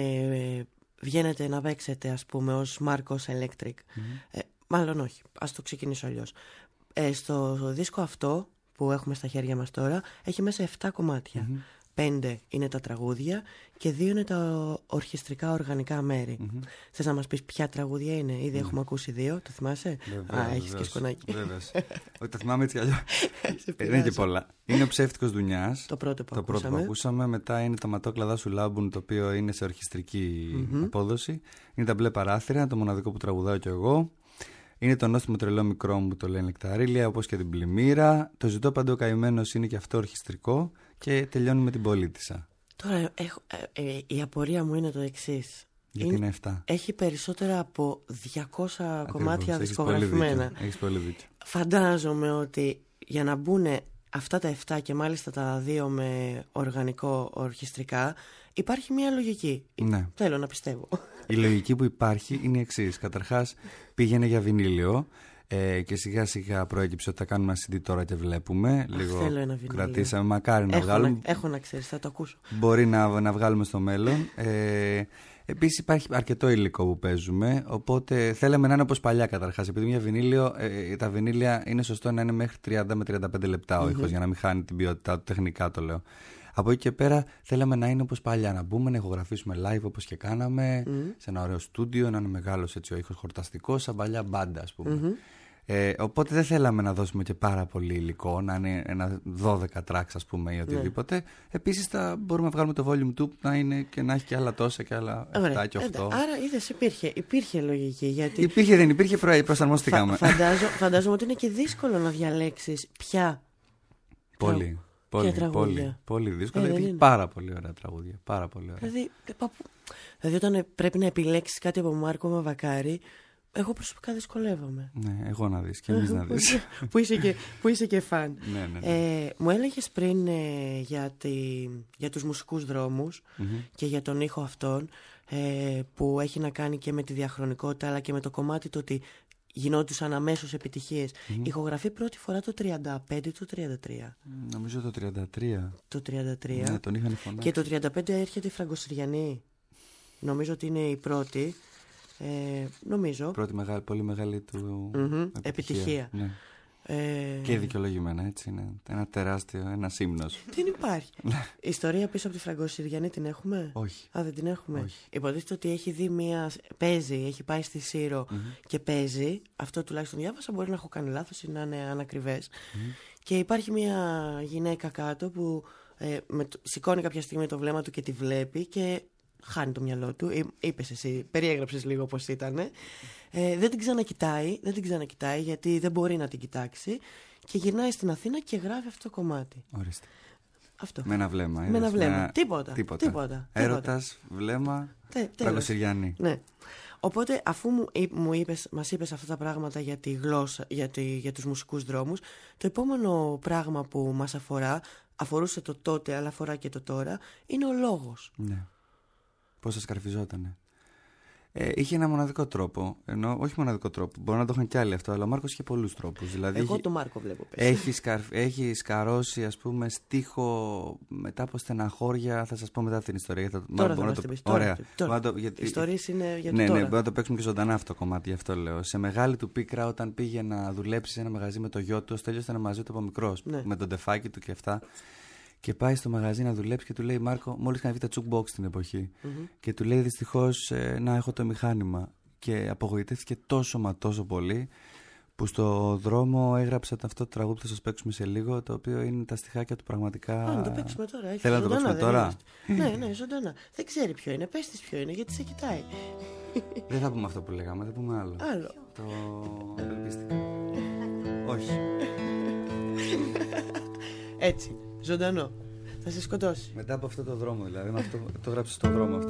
βγαίνετε να παίξετε, ας πούμε, ως Μάρκος Electric, μάλλον όχι, ας το ξεκινήσω αλλιώς. Στο δίσκο αυτό που έχουμε στα χέρια μας τώρα έχει μέσα 7 κομμάτια. 5 είναι τα τραγούδια και 2 είναι τα ορχιστρικά οργανικά μέρη. Θες να μας πεις ποια τραγούδια είναι? Ήδη έχουμε ακούσει 2, το θυμάσαι? Έχεις και σκονάκι. Βέβαιως. Όχι, τα θυμάμαι έτσι κι αλλιώς. Δεν είναι και πολλά. Είναι ο Ψεύτικος Δουνιάς. Το πρώτο που ακούσαμε. Μετά είναι τα Ματόκλαδά σου λάμπουν, το οποίο είναι σε ορχιστρική απόδοση. Είναι τα Μπλε Παράθυρα, το μοναδικό που τραγουδάω κι εγώ. Είναι το Νόστιμο Τρελό Μικρό μου, το λένε Νεκταρίλια, όπως και την Πλημμύρα. Το Ζητώ Παντού ο Καημένος είναι και αυτό ορχιστρικό. Και τελειώνει με την Πολίτισσα. Τώρα η απορία μου είναι το εξής. Γιατί είναι 7. Έχει περισσότερα από 200 κομμάτια δισκογραφημένα. Έχεις πολύ δίκιο. Φαντάζομαι ότι για να μπουν αυτά τα 7 και μάλιστα τα 2 με οργανικό ορχιστρικά, υπάρχει μια λογική. Ναι. Θέλω να πιστεύω. Η λογική που υπάρχει είναι η εξής. Καταρχάς πήγαινε για βινίλιο. Και σιγά σιγά προέκυψε ότι θα κάνουμε ένα CD τώρα και βλέπουμε. Λίγο θέλω ένα βινίλιο. Κρατήσαμε, μακάρι να βγάλουμε. Έχω να ξέρεις, θα το ακούσω. Μπορεί να βγάλουμε στο μέλλον. Επίσης υπάρχει αρκετό υλικό που παίζουμε. Οπότε θέλαμε να είναι όπως παλιά καταρχάς. Επειδή μια βινίλιο, τα βινίλια είναι σωστό να είναι μέχρι 30 με 35 λεπτά ο ήχος, για να μην χάνει την ποιότητά του, τεχνικά το λέω. Από εκεί και πέρα θέλαμε να είναι όπως παλιά, να μπούμε, να ηχογραφήσουμε live όπως και κάναμε, σε ένα ωραίο στούντιο, να είναι μεγάλος έτσι ο ήχος χορταστικός, σαν παλιά μπάντα ας πούμε. Οπότε δεν θέλαμε να δώσουμε και πάρα πολύ υλικό, να είναι ένα 12 tracks ας πούμε ή οτιδήποτε. Επίσης μπορούμε να βγάλουμε το volume 2 να είναι και να έχει και άλλα τόσα και άλλα 7 και 8. Άρα είδες, υπήρχε λογική. Γιατί υπήρχε, δεν υπήρχε, προσαρμοστήκαμε. Φαντάζομαι ότι είναι και δύσκολο να διαλέξεις ποια. Πολύ δύσκολο. Έχει πάρα πολύ ωραία τραγούδια. Πάρα πολύ ωραία. Δηλαδή όταν πρέπει να επιλέξεις κάτι από Μάρκο Μαβακάρη, εγώ προσωπικά δυσκολεύομαι. Ναι, εγώ να δεις και εμείς να δεις. που είσαι και φαν. Ναι. Μου έλεγες πριν για τους μουσικούς δρόμους και για τον ήχο αυτόν, που έχει να κάνει και με τη διαχρονικότητα αλλά και με το κομμάτι το ότι γινόντουσαν αμέσως επιτυχίες. Ηχογραφεί πρώτη φορά το 35 ή το 33? Νομίζω το 33. Το 33. Ναι, τον είχαν φωνάξει. Και το 35 έρχεται η Φραγκοσυριανή. Νομίζω ότι είναι η πρώτη. Νομίζω. Πρώτη πολύ μεγάλη του επιτυχία. Ναι. Και δικαιολογημένα, έτσι είναι. Ένα τεράστιο, ένα ύμνος. Δεν υπάρχει. Η ιστορία πίσω από τη Φραγκοσυριανή την έχουμε? Όχι. Δεν την έχουμε. Όχι. Υποτίθεται ότι έχει δει παίζει, έχει πάει στη Σύρο και παίζει. Αυτό τουλάχιστον διάβασα, μπορεί να έχω κάνει λάθος ή να είναι ανακριβές. Και υπάρχει μια γυναίκα κάτω που σηκώνει κάποια στιγμή το βλέμμα του και τη βλέπει και χάνει το μυαλό του. Είπες εσύ, περιέγραψες λίγο πώς ήτανε. Δεν την ξανακοιτάει γιατί δεν μπορεί να την κοιτάξει και γυρνάει στην Αθήνα και γράφει αυτό το κομμάτι. Ορίστε. Αυτό. Με ένα βλέμμα. Με ένα βλέμμα. Τίποτα. Έρωτας, βλέμμα, Φραγκοσυριανή. Ναι. Οπότε αφού μας είπες αυτά τα πράγματα για τη γλώσσα, για τους μουσικούς δρόμους, το επόμενο πράγμα που μας αφορούσε το τότε αλλά αφορά και το τώρα, είναι ο λόγος. Ναι. Πώς σας καρφιζότανε. είχε ένα μοναδικό τρόπο. Ενώ, όχι μοναδικό τρόπο, μπορεί να το είχαν κι άλλοι αυτό, αλλά ο Μάρκος είχε πολλούς τρόπους. Δηλαδή, εγώ τον Μάρκο βλέπω. Έχει σκαρώσει, ας πούμε, στίχο μετά από στεναχώρια. Θα σας πω μετά την ιστορία. Τώρα θα το πεις. Ωραία. Οι ιστορίες είναι για το τώρα. Ναι, μπορεί να το παίξουμε και ζωντανά αυτό το κομμάτι, γι' αυτό λέω. Σε μεγάλη του πίκρα, όταν πήγε να δουλέψει σε ένα μαγαζί με το γιο του, ο Στέλιος ήταν μαζί του από μικρός, με τον τεφάκι του και αυτά. Και πάει στο μαγαζί να δουλέψει και του λέει: Μάρκο, μόλις είχαν βγει τα jukebox την εποχή. Και του λέει: δυστυχώς, να έχω το μηχάνημα. Και απογοητεύτηκε τόσο μα τόσο πολύ, που στο δρόμο έγραψε αυτό το τραγούδι που θα σας παίξουμε σε λίγο, το οποίο είναι τα στιχάκια του πραγματικά. Να το παίξουμε τώρα. Θέλει να το παίξουμε τώρα. Ναι, ζωντανά. Δεν ξέρει ποιο είναι. Πες της ποιο είναι, γιατί σε κοιτάει. Δεν θα πούμε αυτό που λέγαμε, θα πούμε άλλο. Το απελπίστηκα. Όχι. Έτσι, ζωντανό. Θα σε σκοτώσει. Μετά από αυτό το δρόμο, δηλαδή. Το γράψει στον δρόμο αυτό.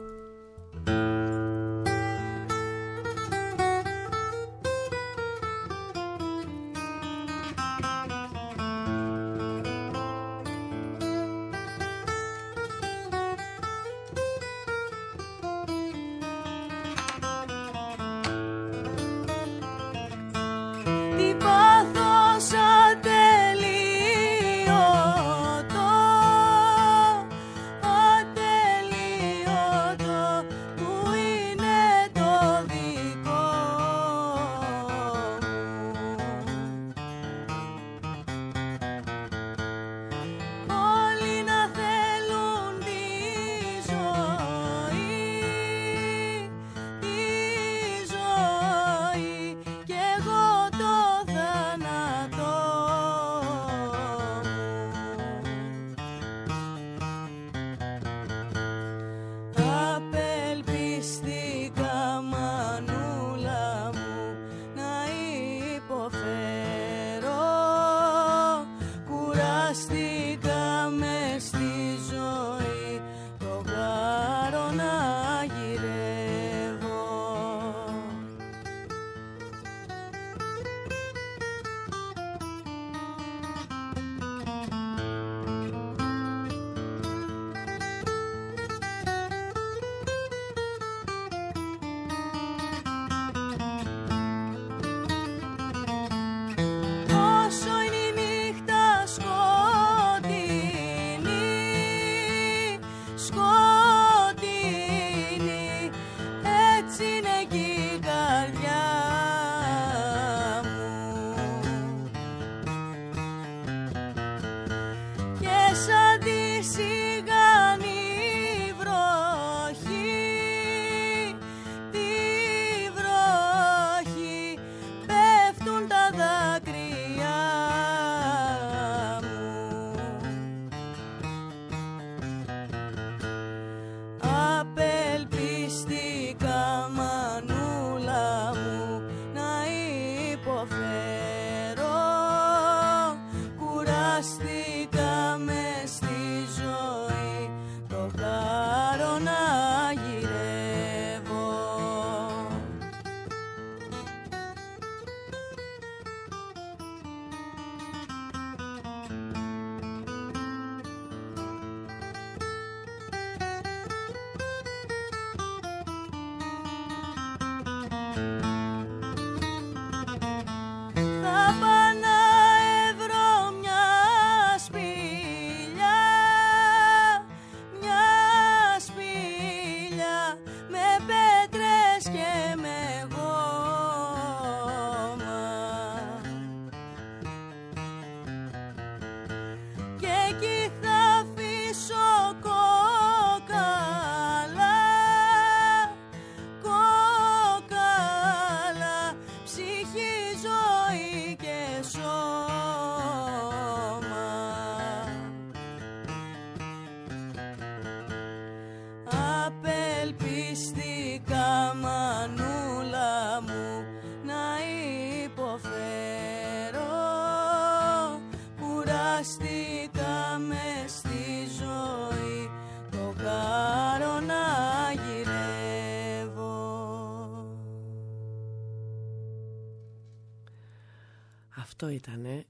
Αυτό ήτανε.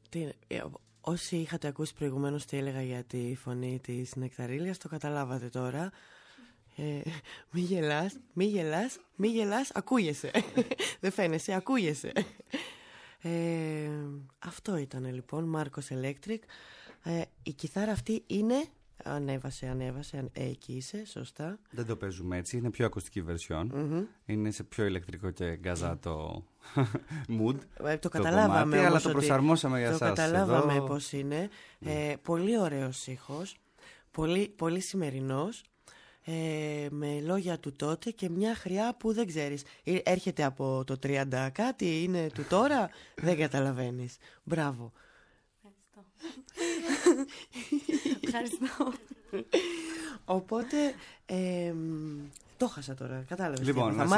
Όσοι είχατε ακούσει προηγουμένως τι έλεγα για τη φωνή της Νεκταρίλιας, το καταλάβατε τώρα. Μη γελάς, ακούγεσαι. Δεν φαίνεσαι, ακούγεσαι. Αυτό ήταν λοιπόν, Μάρκος Electric. Η κιθάρα αυτή είναι... Ανέβασε, εκεί είσαι, σωστά. Δεν το παίζουμε έτσι, είναι πιο ακουστική version. Είναι σε πιο ηλεκτρικό και γκαζάτο mood. Το καταλάβαμε κομμάτι, αλλά το προσαρμόσαμε για εσάς. Το καταλάβαμε πώς είναι. Πολύ ωραίος ήχος, πολύ σημερινός, με λόγια του τότε και μια χρειά που δεν ξέρεις. Έρχεται από το 30 κάτι, είναι του τώρα, δεν καταλαβαίνεις. Μπράβο. Ευχαριστώ. Οπότε το χάσα τώρα, κατάλαβες. Λοιπόν, μ'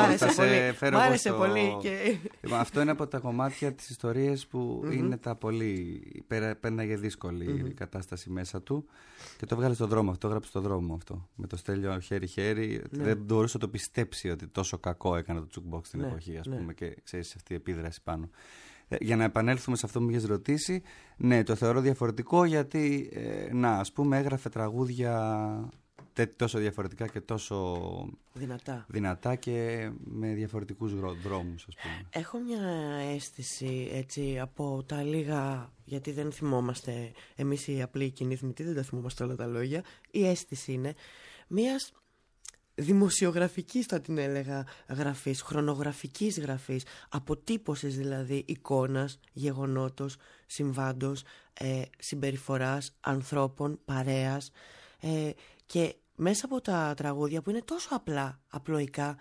άρεσε πολύ και... Λοιπόν, αυτό είναι από τα κομμάτια της ιστορίας που είναι τα πολύ... Πέρναγε δύσκολη η κατάσταση μέσα του και το βγάλε στον δρόμο, αυτό έγραψε στον δρόμο αυτό. Με το Στέλιο χέρι-χέρι, δεν μπορούσε να το πιστέψει ότι τόσο κακό έκανε το Jukebox στην εποχή, ας πούμε, και ξέρεις αυτή η επίδραση πάνω. Για να επανέλθουμε σε αυτό που μου είχες ρωτήσει, ναι, το θεωρώ διαφορετικό γιατί, ας πούμε, έγραφε τραγούδια τόσο διαφορετικά και τόσο δυνατά και με διαφορετικούς δρόμους, ας πούμε. Έχω μια αίσθηση, έτσι, από τα λίγα, γιατί δεν θυμόμαστε, εμείς οι απλοί κοινοί θνητοί δεν τα θυμόμαστε όλα τα λόγια, η αίσθηση είναι μιας δημοσιογραφικής, θα την έλεγα, γραφής, χρονογραφικής γραφής, αποτύπωσης δηλαδή εικόνας, γεγονότος, συμβάντος, συμπεριφοράς, ανθρώπων, παρέας, και μέσα από τα τραγούδια που είναι τόσο απλά, απλοϊκά,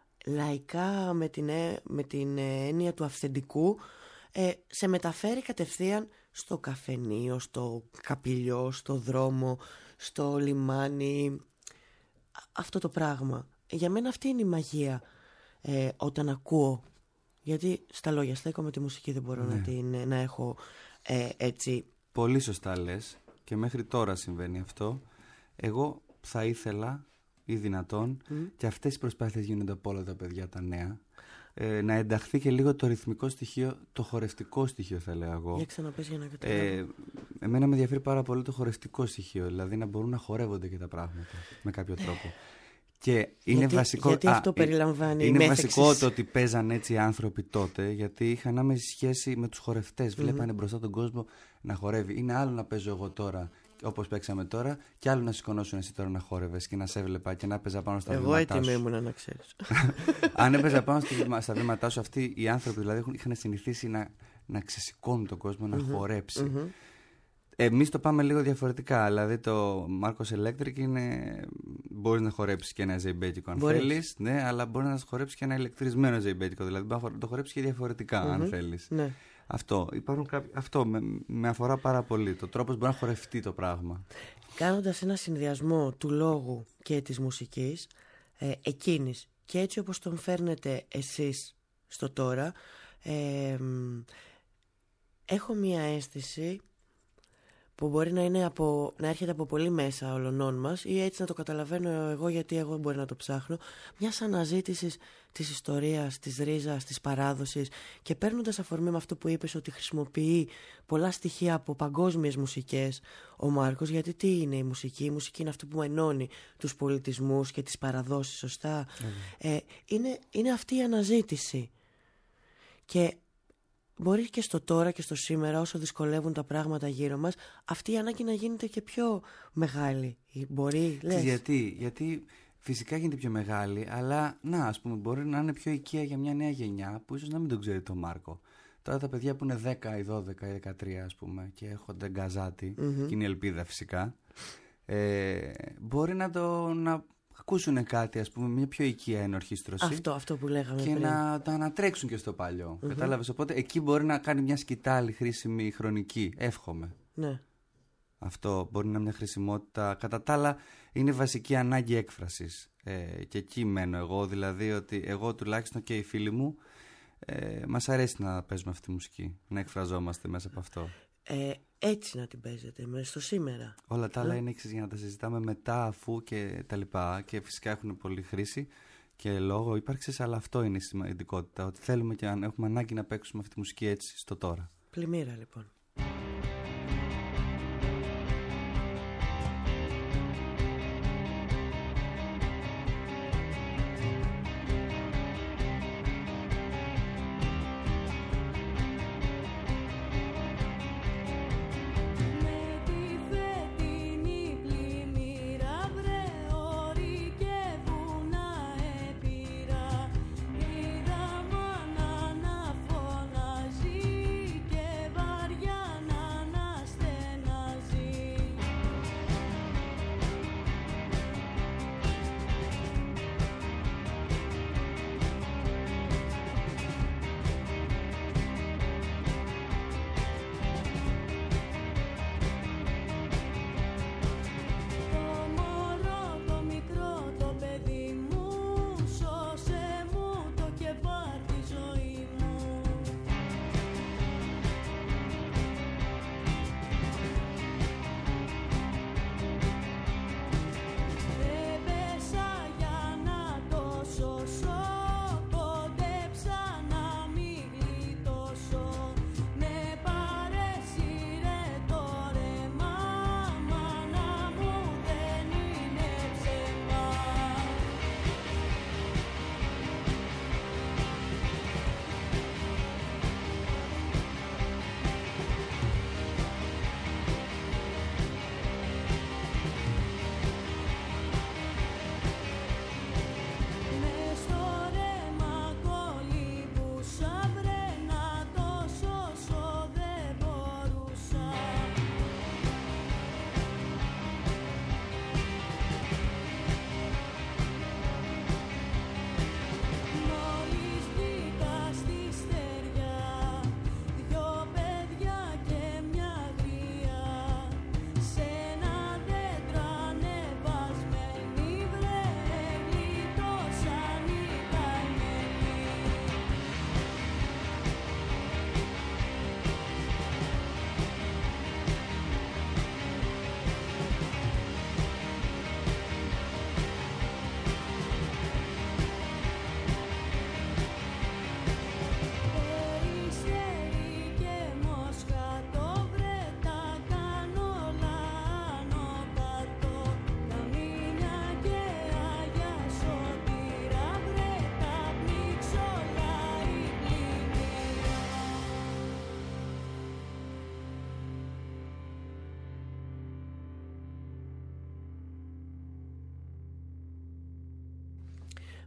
λαϊκά με την έννοια του αυθεντικού, σε μεταφέρει κατευθείαν στο καφενείο, στο καπηλιό, στο δρόμο, στο λιμάνι. Αυτό το πράγμα. Για μένα αυτή είναι η μαγεία όταν ακούω. Γιατί στα λόγια στέκω, με τη μουσική δεν μπορώ να έχω έτσι. Πολύ σωστά λες και μέχρι τώρα συμβαίνει αυτό. Εγώ θα ήθελα ή δυνατόν και αυτές οι προσπάθειες γίνονται από όλα τα παιδιά τα νέα, να ενταχθεί και λίγο το ρυθμικό στοιχείο, το χορευτικό στοιχείο θα λέω εγώ. Για ξαναπες για να καταλάβω. Εμένα με ενδιαφέρει πάρα πολύ το χορευτικό στοιχείο, δηλαδή να μπορούν να χορεύονται και τα πράγματα με κάποιο τρόπο. Και είναι βασικό, γιατί αυτό περιλαμβάνει. Είναι βασικό το ότι παίζαν έτσι οι άνθρωποι τότε, γιατί είχαν άμεση σχέση με τους χορευτές. Βλέπανε μπροστά τον κόσμο να χορεύει. Είναι άλλο να παίζω εγώ τώρα, όπως παίξαμε τώρα, και άλλο να σηκωνώσουν εσύ τώρα να χόρευες και να σε έβλεπα και να έπαιζα πάνω στα βήματά σου. Εγώ έτοιμη ήμουν, να ξέρεις. Αν έπαιζα πάνω στα βήματά σου, αυτοί οι άνθρωποι δηλαδή είχαν συνηθίσει να ξεσηκώνουν τον κόσμο, να χορέψει. Εμείς το πάμε λίγο διαφορετικά. Δηλαδή το Μάρκος Electric είναι. Μπορείς να χορέψεις και ένα ζεϊμπέτικο αν θέλεις, ναι, αλλά μπορεί να χορέψεις και ένα ηλεκτρισμένο ζεϊμπέτικο. Δηλαδή μπορεί να το χορέψεις και διαφορετικά αν θέλεις. Ναι. Αυτό με αφορά πάρα πολύ. Το τρόπος μπορεί να χορευτεί το πράγμα. Κάνοντας ένα συνδυασμό του λόγου και της μουσικής, εκείνης και έτσι όπως τον φέρνετε εσείς στο τώρα, έχω μία αίσθηση που μπορεί να έρχεται από πολύ μέσα όλων μας, ή έτσι να το καταλαβαίνω εγώ, γιατί εγώ μπορεί να το ψάχνω, μιας αναζήτησης της ιστορίας, της ρίζας, της παράδοσης, και παίρνοντας αφορμή με αυτό που είπες, ότι χρησιμοποιεί πολλά στοιχεία από παγκόσμιες μουσικές ο Μάρκος. Γιατί τι είναι η μουσική? Η μουσική είναι αυτό που ενώνει τους πολιτισμούς και τις παραδόσεις, σωστά. Είναι αυτή η αναζήτηση. Και μπορεί και στο τώρα και στο σήμερα, όσο δυσκολεύουν τα πράγματα γύρω μας, αυτή η ανάγκη να γίνεται και πιο μεγάλη. Μπορεί, λες. Γιατί φυσικά γίνεται πιο μεγάλη, αλλά ας πούμε, μπορεί να είναι πιο οικία για μια νέα γενιά που ίσως να μην τον ξέρει τον Μάρκο. Τώρα τα παιδιά που είναι 10 ή 12 ή 13 ας πούμε και έχονται γκαζάτι, και είναι η ελπίδα φυσικά, μπορεί να ακούσουν κάτι, ας πούμε, μια πιο οικία ενορχήστρωση. Αυτό που λέγαμε και πριν. Να τα ανατρέξουν και στο παλιό. Κατάλαβες? Οπότε εκεί μπορεί να κάνει μια σκητάλη χρήσιμη χρονική. Εύχομαι. Ναι. Αυτό μπορεί να είναι μια χρησιμότητα. Κατά τα άλλα, είναι βασική ανάγκη έκφρασης. Και εκεί μένω εγώ. Δηλαδή, ότι εγώ τουλάχιστον και οι φίλοι μου μας αρέσει να παίζουμε αυτή τη μουσική. Να εκφραζόμαστε μέσα από αυτό. Έτσι να την παίζετε, στο σήμερα. Όλα τα άλλα είναι εξής, για να τα συζητάμε μετά, αφού και τα λοιπά. Και φυσικά έχουν πολύ χρήση και λόγο ύπαρξης, αλλά αυτό είναι η σημαντικότητα. Ότι θέλουμε και έχουμε ανάγκη να παίξουμε αυτή τη μουσική έτσι στο τώρα. Πλημμύρα λοιπόν.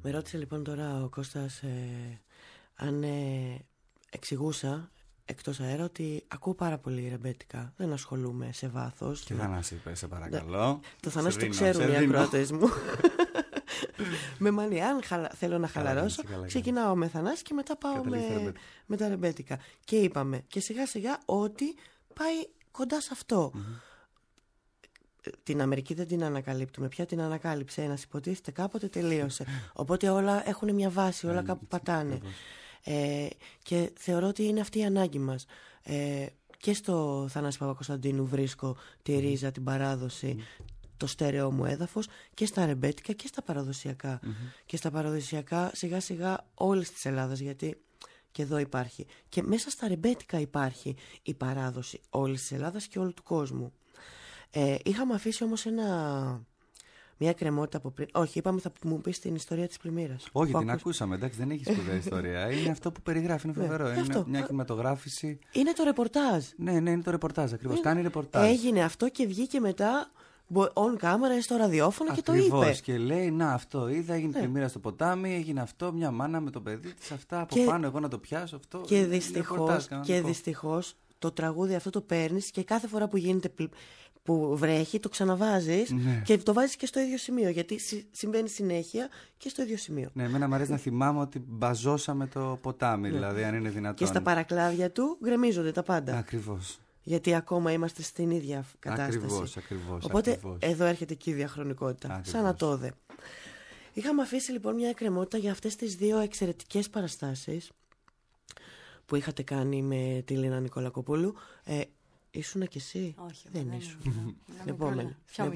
Με ρώτησε λοιπόν τώρα ο Κώστας αν εξηγούσα εκτός αέρα ότι ακούω πάρα πολύ ρεμπέτικα. Δεν ασχολούμαι σε βάθος. Και Θανάση, σε παρακαλώ. Το Θανάση το ξέρουν οι ακροατές μου. Με μανία, αν θέλω να χαλαρώσω, ξεκινάω με Θανάση και μετά πάω με τα ρεμπέτικα. Και είπαμε και σιγά σιγά ότι πάει κοντά σε αυτό. Την Αμερική δεν την ανακαλύπτουμε πια, την ανακάλυψε ένας, υποτίθεται κάποτε, τελείωσε. Οπότε όλα έχουν μια βάση, όλα κάπου πατάνε. Και θεωρώ ότι είναι αυτή η ανάγκη μας. Και στο Θανάση Παπακοσταντίνου βρίσκω τη ρίζα, την παράδοση, το στέρεό μου έδαφος, και στα ρεμπέτικα και στα παραδοσιακά. Και στα παραδοσιακά σιγά σιγά όλης της Ελλάδας, γιατί και εδώ υπάρχει. Και μέσα στα ρεμπέτικα υπάρχει η παράδοση όλης της Ελλάδας και όλου του κόσμου. Είχαμε αφήσει όμως μια εκκρεμότητα από πριν. Όχι, είπαμε θα μου πεις την ιστορία της πλημμύρας. Όχι, την ακούσαμε, εντάξει, δεν έχει σπουδαία ιστορία. Είναι αυτό που περιγράφει, είναι φοβερό. Είναι μια κινηματογράφηση. Είναι το ρεπορτάζ. Ναι, είναι το ρεπορτάζ, ακριβώς. Κάνει ρεπορτάζ. Έγινε αυτό και βγήκε μετά on camera στο ραδιόφωνο και το είπε. Ακριβώς, και λέει, να αυτό είδα, έγινε πλημμύρα στο ποτάμι, έγινε αυτό, μια μάνα με το παιδί της, αυτά από πάνω, εγώ να το πιάσω αυτό. Και δυστυχώς το τραγούδι αυτό το παίρνεις και κάθε φορά που γίνεται που βρέχει το ξαναβάζεις και το βάζεις και στο ίδιο σημείο, γιατί συμβαίνει συνέχεια και στο ίδιο σημείο. Ναι, εμένα μου αρέσει να θυμάμαι ότι μπαζώσαμε το ποτάμι, δηλαδή, αν είναι δυνατόν. Και στα παρακλάδια του γκρεμίζονται τα πάντα. Ακριβώς. Γιατί ακόμα είμαστε στην ίδια κατάσταση. Ακριβώς. Οπότε εδώ έρχεται και η διαχρονικότητα. Σαν να τόδε. Είχαμε αφήσει λοιπόν μια εκκρεμότητα για αυτές τις δύο εξαιρετικές παραστάσεις που είχατε κάνει με τη Λίνα Νικολακοπούλου. Ήσουνα κι εσύ? Όχι, δεν ήσουν. Την επόμενη.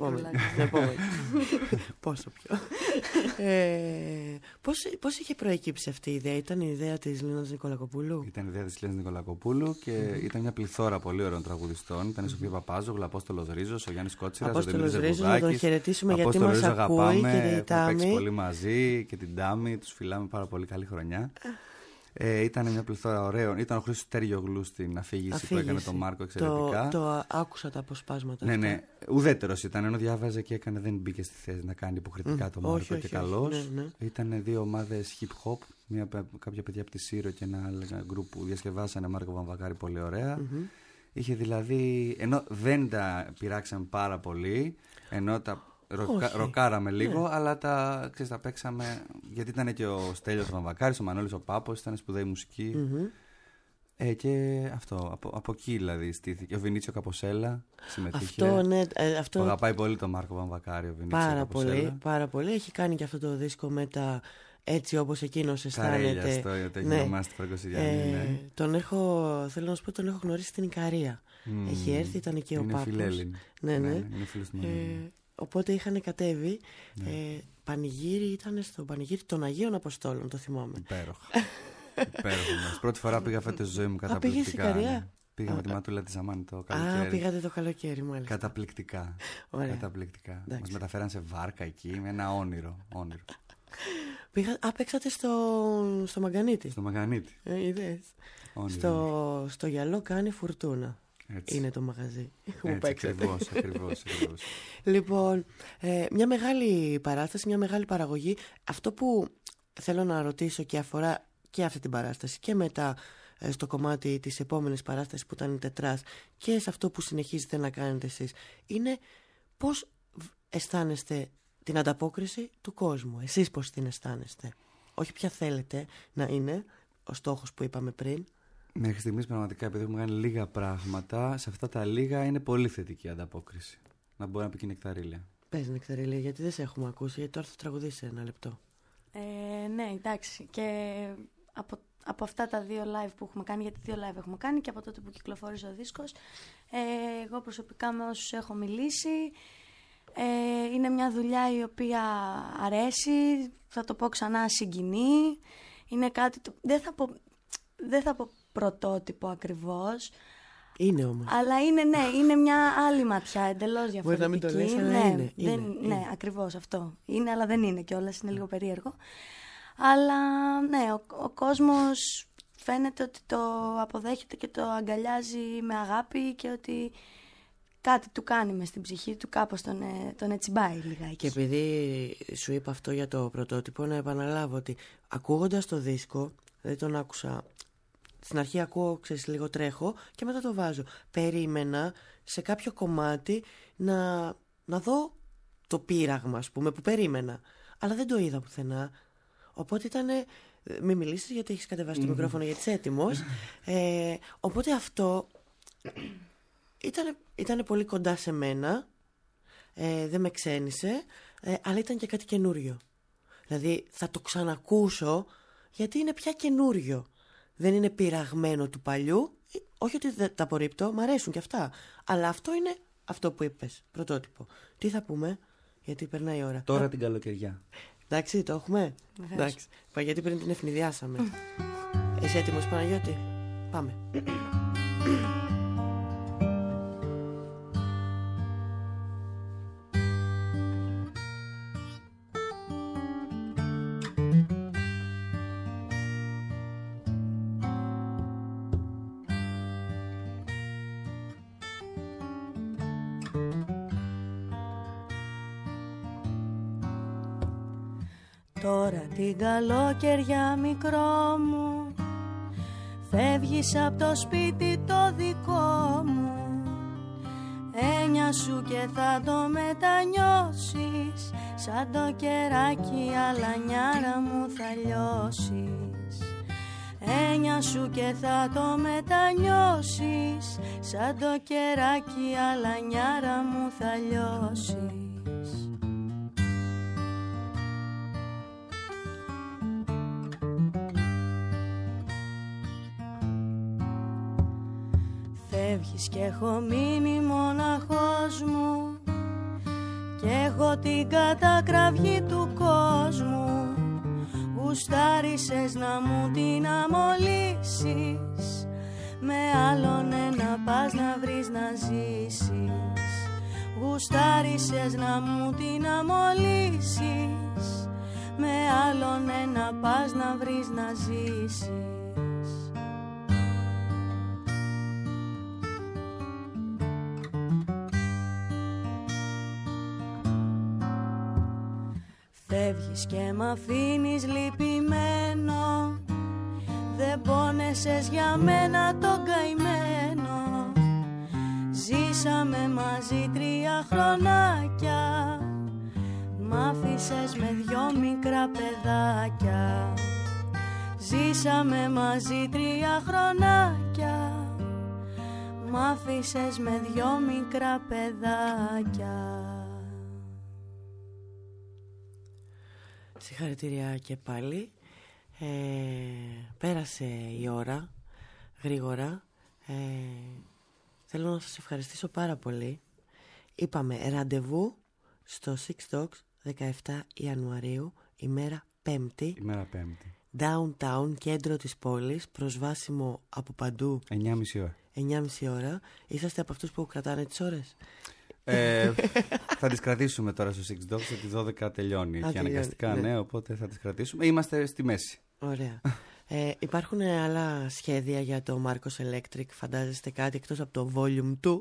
Πόσο πιο. Πώς είχε προεκύψει αυτή η ιδέα? Ήταν η ιδέα της Λίνας Νικολακοπούλου? Ήταν η ιδέα της Λίνας Νικολακοπούλου και ήταν μια πληθώρα πολύ ωραίων τραγουδιστών. Ήταν η Σοφία Παπάζογλου, Απόστολος Ρίζος, ο Γιάννης Κότσιρας, ο Δημήτρης Ζερβουδάκης. Να τον χαιρετήσουμε γιατί μας ακούει και την Τάμη. Έχουμε παίξει πολύ μαζί και την Τάμη, τους φιλάμε πάρα πολύ, καλή χρονιά. Ήταν μια πληθώρα ωραίων. Ήταν ο Χρήστος Τέριογλου στην αφήγηση που έκανε τον Μάρκο εξαιρετικά. Το άκουσα τα αποσπάσματα. Ναι. Ουδέτερος ήταν, ενώ διάβαζε και έκανε, δεν μπήκε στη θέση να κάνει υποκριτικά τον Μάρκο και καλός. Ναι. Ήταν δύο ομάδες hip hop, κάποια παιδιά από τη Σύρο και ένα άλλο γκρουπ που διασκευάσανε Μάρκο Βαμβακάρη πολύ ωραία. Είχε δηλαδή, ενώ δεν τα πειράξαμε πάρα πολύ, ενώ τα ροκάραμε λίγο, αλλά τα παίξαμε, γιατί ήταν και ο Στέλιος Βαμβακάρης, ο Μανώλης ο Πάπος, ήταν σπουδαίη μουσική. Και αυτό, από εκεί δηλαδή στήθηκε. Ο Βινίτσιο Καποσέλα συμμετείχε. Αυτό αγαπάει πολύ τον Μάρκο Βαμβακάρη ο Βινίτσιο Καποσέλα. Πάρα πολύ. Έχει κάνει και αυτό το δίσκο με τα έτσι όπως εκείνος αισθάνεται. Καρέλια, το έχει ονομάσει τη Φραγκοσυριανή. Θέλω να σου πω, τον έχω γνωρίσει στην Ικαρία. Έχει έρθει, ήταν εκεί ο Πάπος. Είναι φιλέλλην. Ναι. Είναι φίλος του Οπότε είχαν κατέβει. Πανηγύρι, ήταν στο πανηγύρι των Αγίων Αποστόλων, το θυμάμαι. Υπέροχα. Πρώτη φορά πήγα φέτος στη ζωή μου καταπληκτικά. Πήγα με τη Ματούλα τη Ζαμάνη το καλοκαίρι. Πήγατε το καλοκαίρι, μάλιστα. Καταπληκτικά. Μας μεταφέραν σε βάρκα εκεί με ένα όνειρο. Παίξατε στο Μαγκανίτη. Στο Μαγκανίτη. Είδες. Στο γυαλό κάνει φουρτούνα. Έτσι. Είναι το μαγαζί που παίξατε. Ακριβώς. Λοιπόν, μια μεγάλη παράσταση, μια μεγάλη παραγωγή. Αυτό που θέλω να ρωτήσω και αφορά και αυτή την παράσταση και μετά στο κομμάτι της επόμενης παράστασης που ήταν η Τετράς και σε αυτό που συνεχίζετε να κάνετε εσείς, είναι πώς αισθάνεστε την ανταπόκριση του κόσμου. Εσείς πώς την αισθάνεστε? Όχι ποια θέλετε να είναι ο στόχος που είπαμε πριν. Μέχρι στιγμής πραγματικά, επειδή έχουμε κάνει λίγα πράγματα, σε αυτά τα λίγα είναι πολύ θετική ανταπόκριση. Να μπορεί να πει και η Νεκταρίλια. Πες Νεκταρίλια, γιατί δεν σε έχουμε ακούσει, γιατί τώρα θα τραγουδήσει ένα λεπτό. Ναι, εντάξει. Και από αυτά τα δύο live που έχουμε κάνει, γιατί δύο live έχουμε κάνει και από τότε που κυκλοφόρησε ο δίσκος, εγώ προσωπικά με όσους έχω μιλήσει, είναι μια δουλειά η οποία αρέσει, θα το πω ξανά, συγκινεί. Είναι κάτι, δεν θα πω πρωτότυπο ακριβώς. Είναι όμως. Αλλά είναι μια άλλη ματιά, εντελώς διαφορετική. Μπορεί να μην το λες, αλλά είναι. Ναι, ακριβώς αυτό. Είναι, αλλά δεν είναι κιόλας, είναι λίγο περίεργο. Αλλά ναι, ο κόσμος φαίνεται ότι το αποδέχεται και το αγκαλιάζει με αγάπη και ότι κάτι του κάνει μες στην ψυχή του, κάπως τον ετσιμπάει λιγάκι. Και επειδή σου είπα αυτό για το πρωτότυπο, να επαναλάβω ότι ακούγοντας το δίσκο, δεν τον άκουσα. Στην αρχή ακούω, ξέρεις, λίγο τρέχω και μετά το βάζω. Περίμενα σε κάποιο κομμάτι να δω το πείραγμα, ας πούμε, που περίμενα. Αλλά δεν το είδα πουθενά. Οπότε ήταν. Μην μιλήσεις γιατί έχεις κατεβάσει το μικρόφωνο, γιατί είσαι έτοιμος. Οπότε αυτό ήταν πολύ κοντά σε μένα. Δεν με ξένησε, αλλά ήταν και κάτι καινούριο. Δηλαδή θα το ξανακούσω γιατί είναι πια καινούριο. Δεν είναι πειραγμένο του παλιού. Όχι ότι δεν τα απορρίπτω, μ' αρέσουν και αυτά. Αλλά αυτό είναι αυτό που είπες, πρωτότυπο. Τι θα πούμε, γιατί περνάει η ώρα. Τώρα την καλοκαιριά. Εντάξει, το έχουμε. Εντάξει, γιατί πριν την ευνηδιάσαμε. Είσαι έτοιμος, Παναγιώτη? Πάμε. Τώρα την καλοκαιριά, μικρό μου, φεύγεις από το σπίτι το δικό μου. Έννοια σου και θα το μετανιώσεις, σαν το κεράκι αλανιάρα μου θα λιώσεις. Έννοια σου και θα το μετανιώσεις, σαν το κεράκι αλανιάρα μου θα λιώσεις. Φεύγεις και έχω μείνει μοναχός μου και έχω την κατακραυγή του κόσμου. Γουστάρισες να μου την αμολύσεις, με άλλον ένα πας να βρεις να ζήσεις. Γουστάρισες να μου την αμολύσεις, με άλλον ένα πας να βρεις να ζήσεις. Φεύγεις και μ' αφήνεις λυπημένο, δεν πόνεσες για μένα τον καημένο. Ζήσαμε μαζί 3 χρονάκια, μ' άφησες με 2 μικρά παιδάκια. Ζήσαμε μαζί 3 χρονάκια, μ' άφησες με 2 μικρά παιδάκια. Συγχαρητήρια και πάλι. Πέρασε η ώρα γρήγορα. Θέλω να σας ευχαριστήσω πάρα πολύ. Είπαμε ραντεβού στο Six Dogs 17 Ιανουαρίου, ημέρα Πέμπτη. Downtown, κέντρο της πόλης, προσβάσιμο από παντού. 9.30 ώρα. 9.30 ώρα. Είσαστε από αυτούς που κρατάνε τις ώρες? Θα τις κρατήσουμε τώρα στο Six Dogs, γιατί 12 τελειώνει και αναγκαστικά, ναι, οπότε θα τις κρατήσουμε. Είμαστε στη μέση. Ωραία. Υπάρχουν άλλα σχέδια για το Marcos Electric? Φαντάζεστε κάτι εκτός από το Volume 2?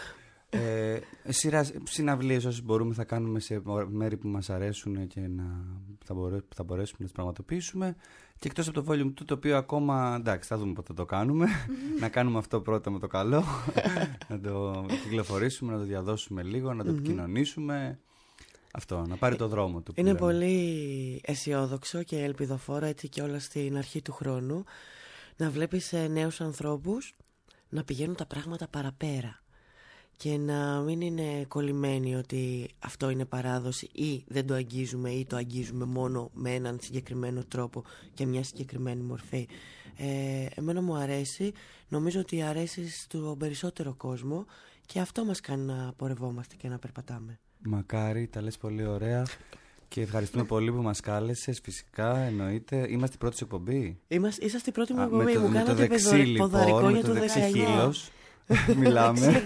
Σειρά συναυλίες όσες μπορούμε θα κάνουμε σε μέρη που μας αρέσουν και θα μπορέσουμε να τις πραγματοποιήσουμε. Και εκτός από το Volume 2, το οποίο ακόμα, εντάξει, θα δούμε πότε θα το κάνουμε. Να κάνουμε αυτό πρώτα με το καλό. Να το κυκλοφορήσουμε, να το διαδώσουμε λίγο, να το επικοινωνήσουμε. Αυτό, να πάρει το δρόμο του. Είναι πολύ αισιόδοξο και ελπιδοφόρο, έτσι και όλα στην αρχή του χρόνου, να βλέπεις νέους ανθρώπους να πηγαίνουν τα πράγματα παραπέρα. Και να μην είναι κολλημένοι ότι αυτό είναι παράδοση ή δεν το αγγίζουμε ή το αγγίζουμε μόνο με έναν συγκεκριμένο τρόπο και μια συγκεκριμένη μορφή. Εμένα μου αρέσει, νομίζω ότι αρέσει στον περισσότερο κόσμο και αυτό μας κάνει να πορευόμαστε και να περπατάμε. Μακάρι, τα λες πολύ ωραία και ευχαριστούμε πολύ που μας κάλεσες, φυσικά, εννοείται. Είμαστε η πρώτη εκπομπή. Είσαστε η πρώτη μου εκπομπή, μου κάνατε ποδαρικό για το δεξιχίλιο. Μιλάμε.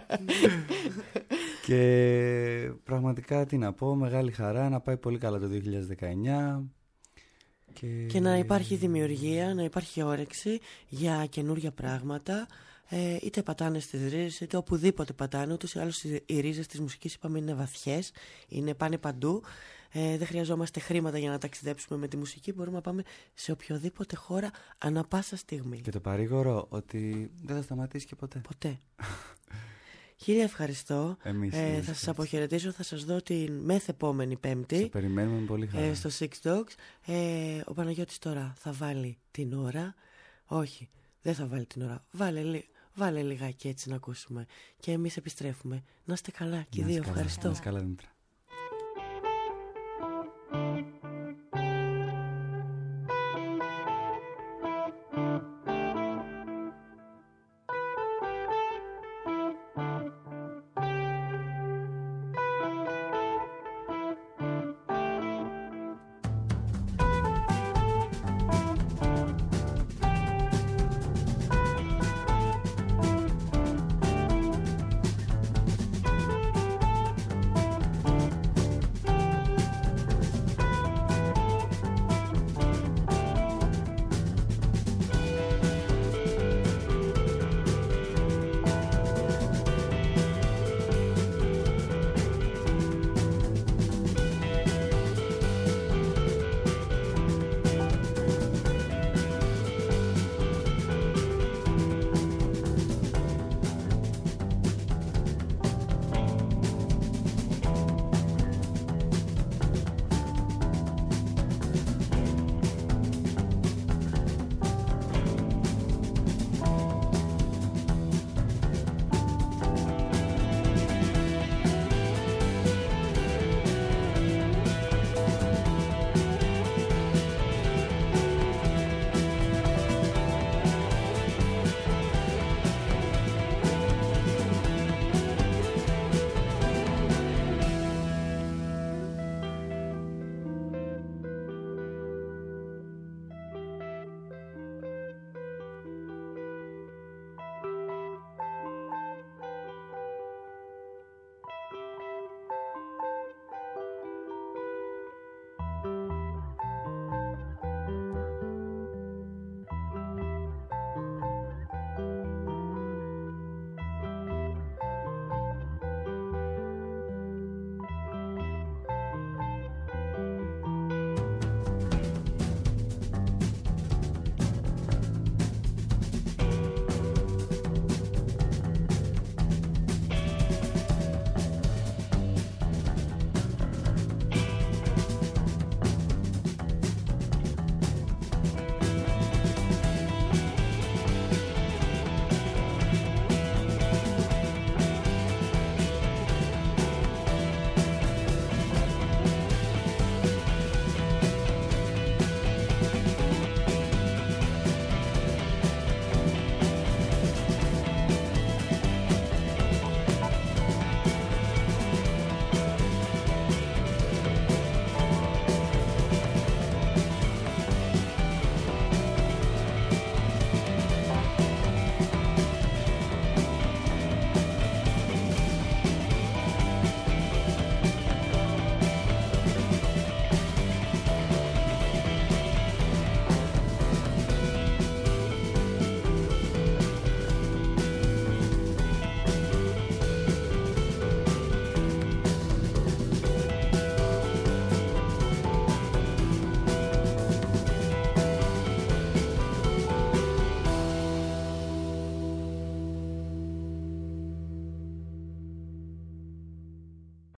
Και πραγματικά τι να πω, μεγάλη χαρά, να πάει πολύ καλά το 2019 και να υπάρχει δημιουργία, να υπάρχει όρεξη για καινούργια πράγματα, είτε πατάνε στις ρίζες, είτε οπουδήποτε πατάνε. Ούτως ή άλλως οι ρίζες της μουσικής, είπαμε, είναι βαθιές, πάνε παντού. Δεν χρειαζόμαστε χρήματα για να ταξιδέψουμε με τη μουσική. Μπορούμε να πάμε σε οποιοδήποτε χώρα ανά πάσα στιγμή. Και το παρήγορο ότι δεν θα σταματήσει και ποτέ. Ποτέ. Χίλια ευχαριστώ. Θα σας αποχαιρετήσω, θα σας δω την μεθεπόμενη Πέμπτη. Σε περιμένουμε πολύ χαρά. Στο Six Dogs. Ο Παναγιώτης τώρα θα βάλει την ώρα. Όχι, δεν θα βάλει την ώρα. Βάλε λιγάκι έτσι να ακούσουμε. Και εμείς επιστρέφουμε. Να είστε καλά και οι δύο. Ευχαριστώ. Να είστε καλά, Δήμητρα.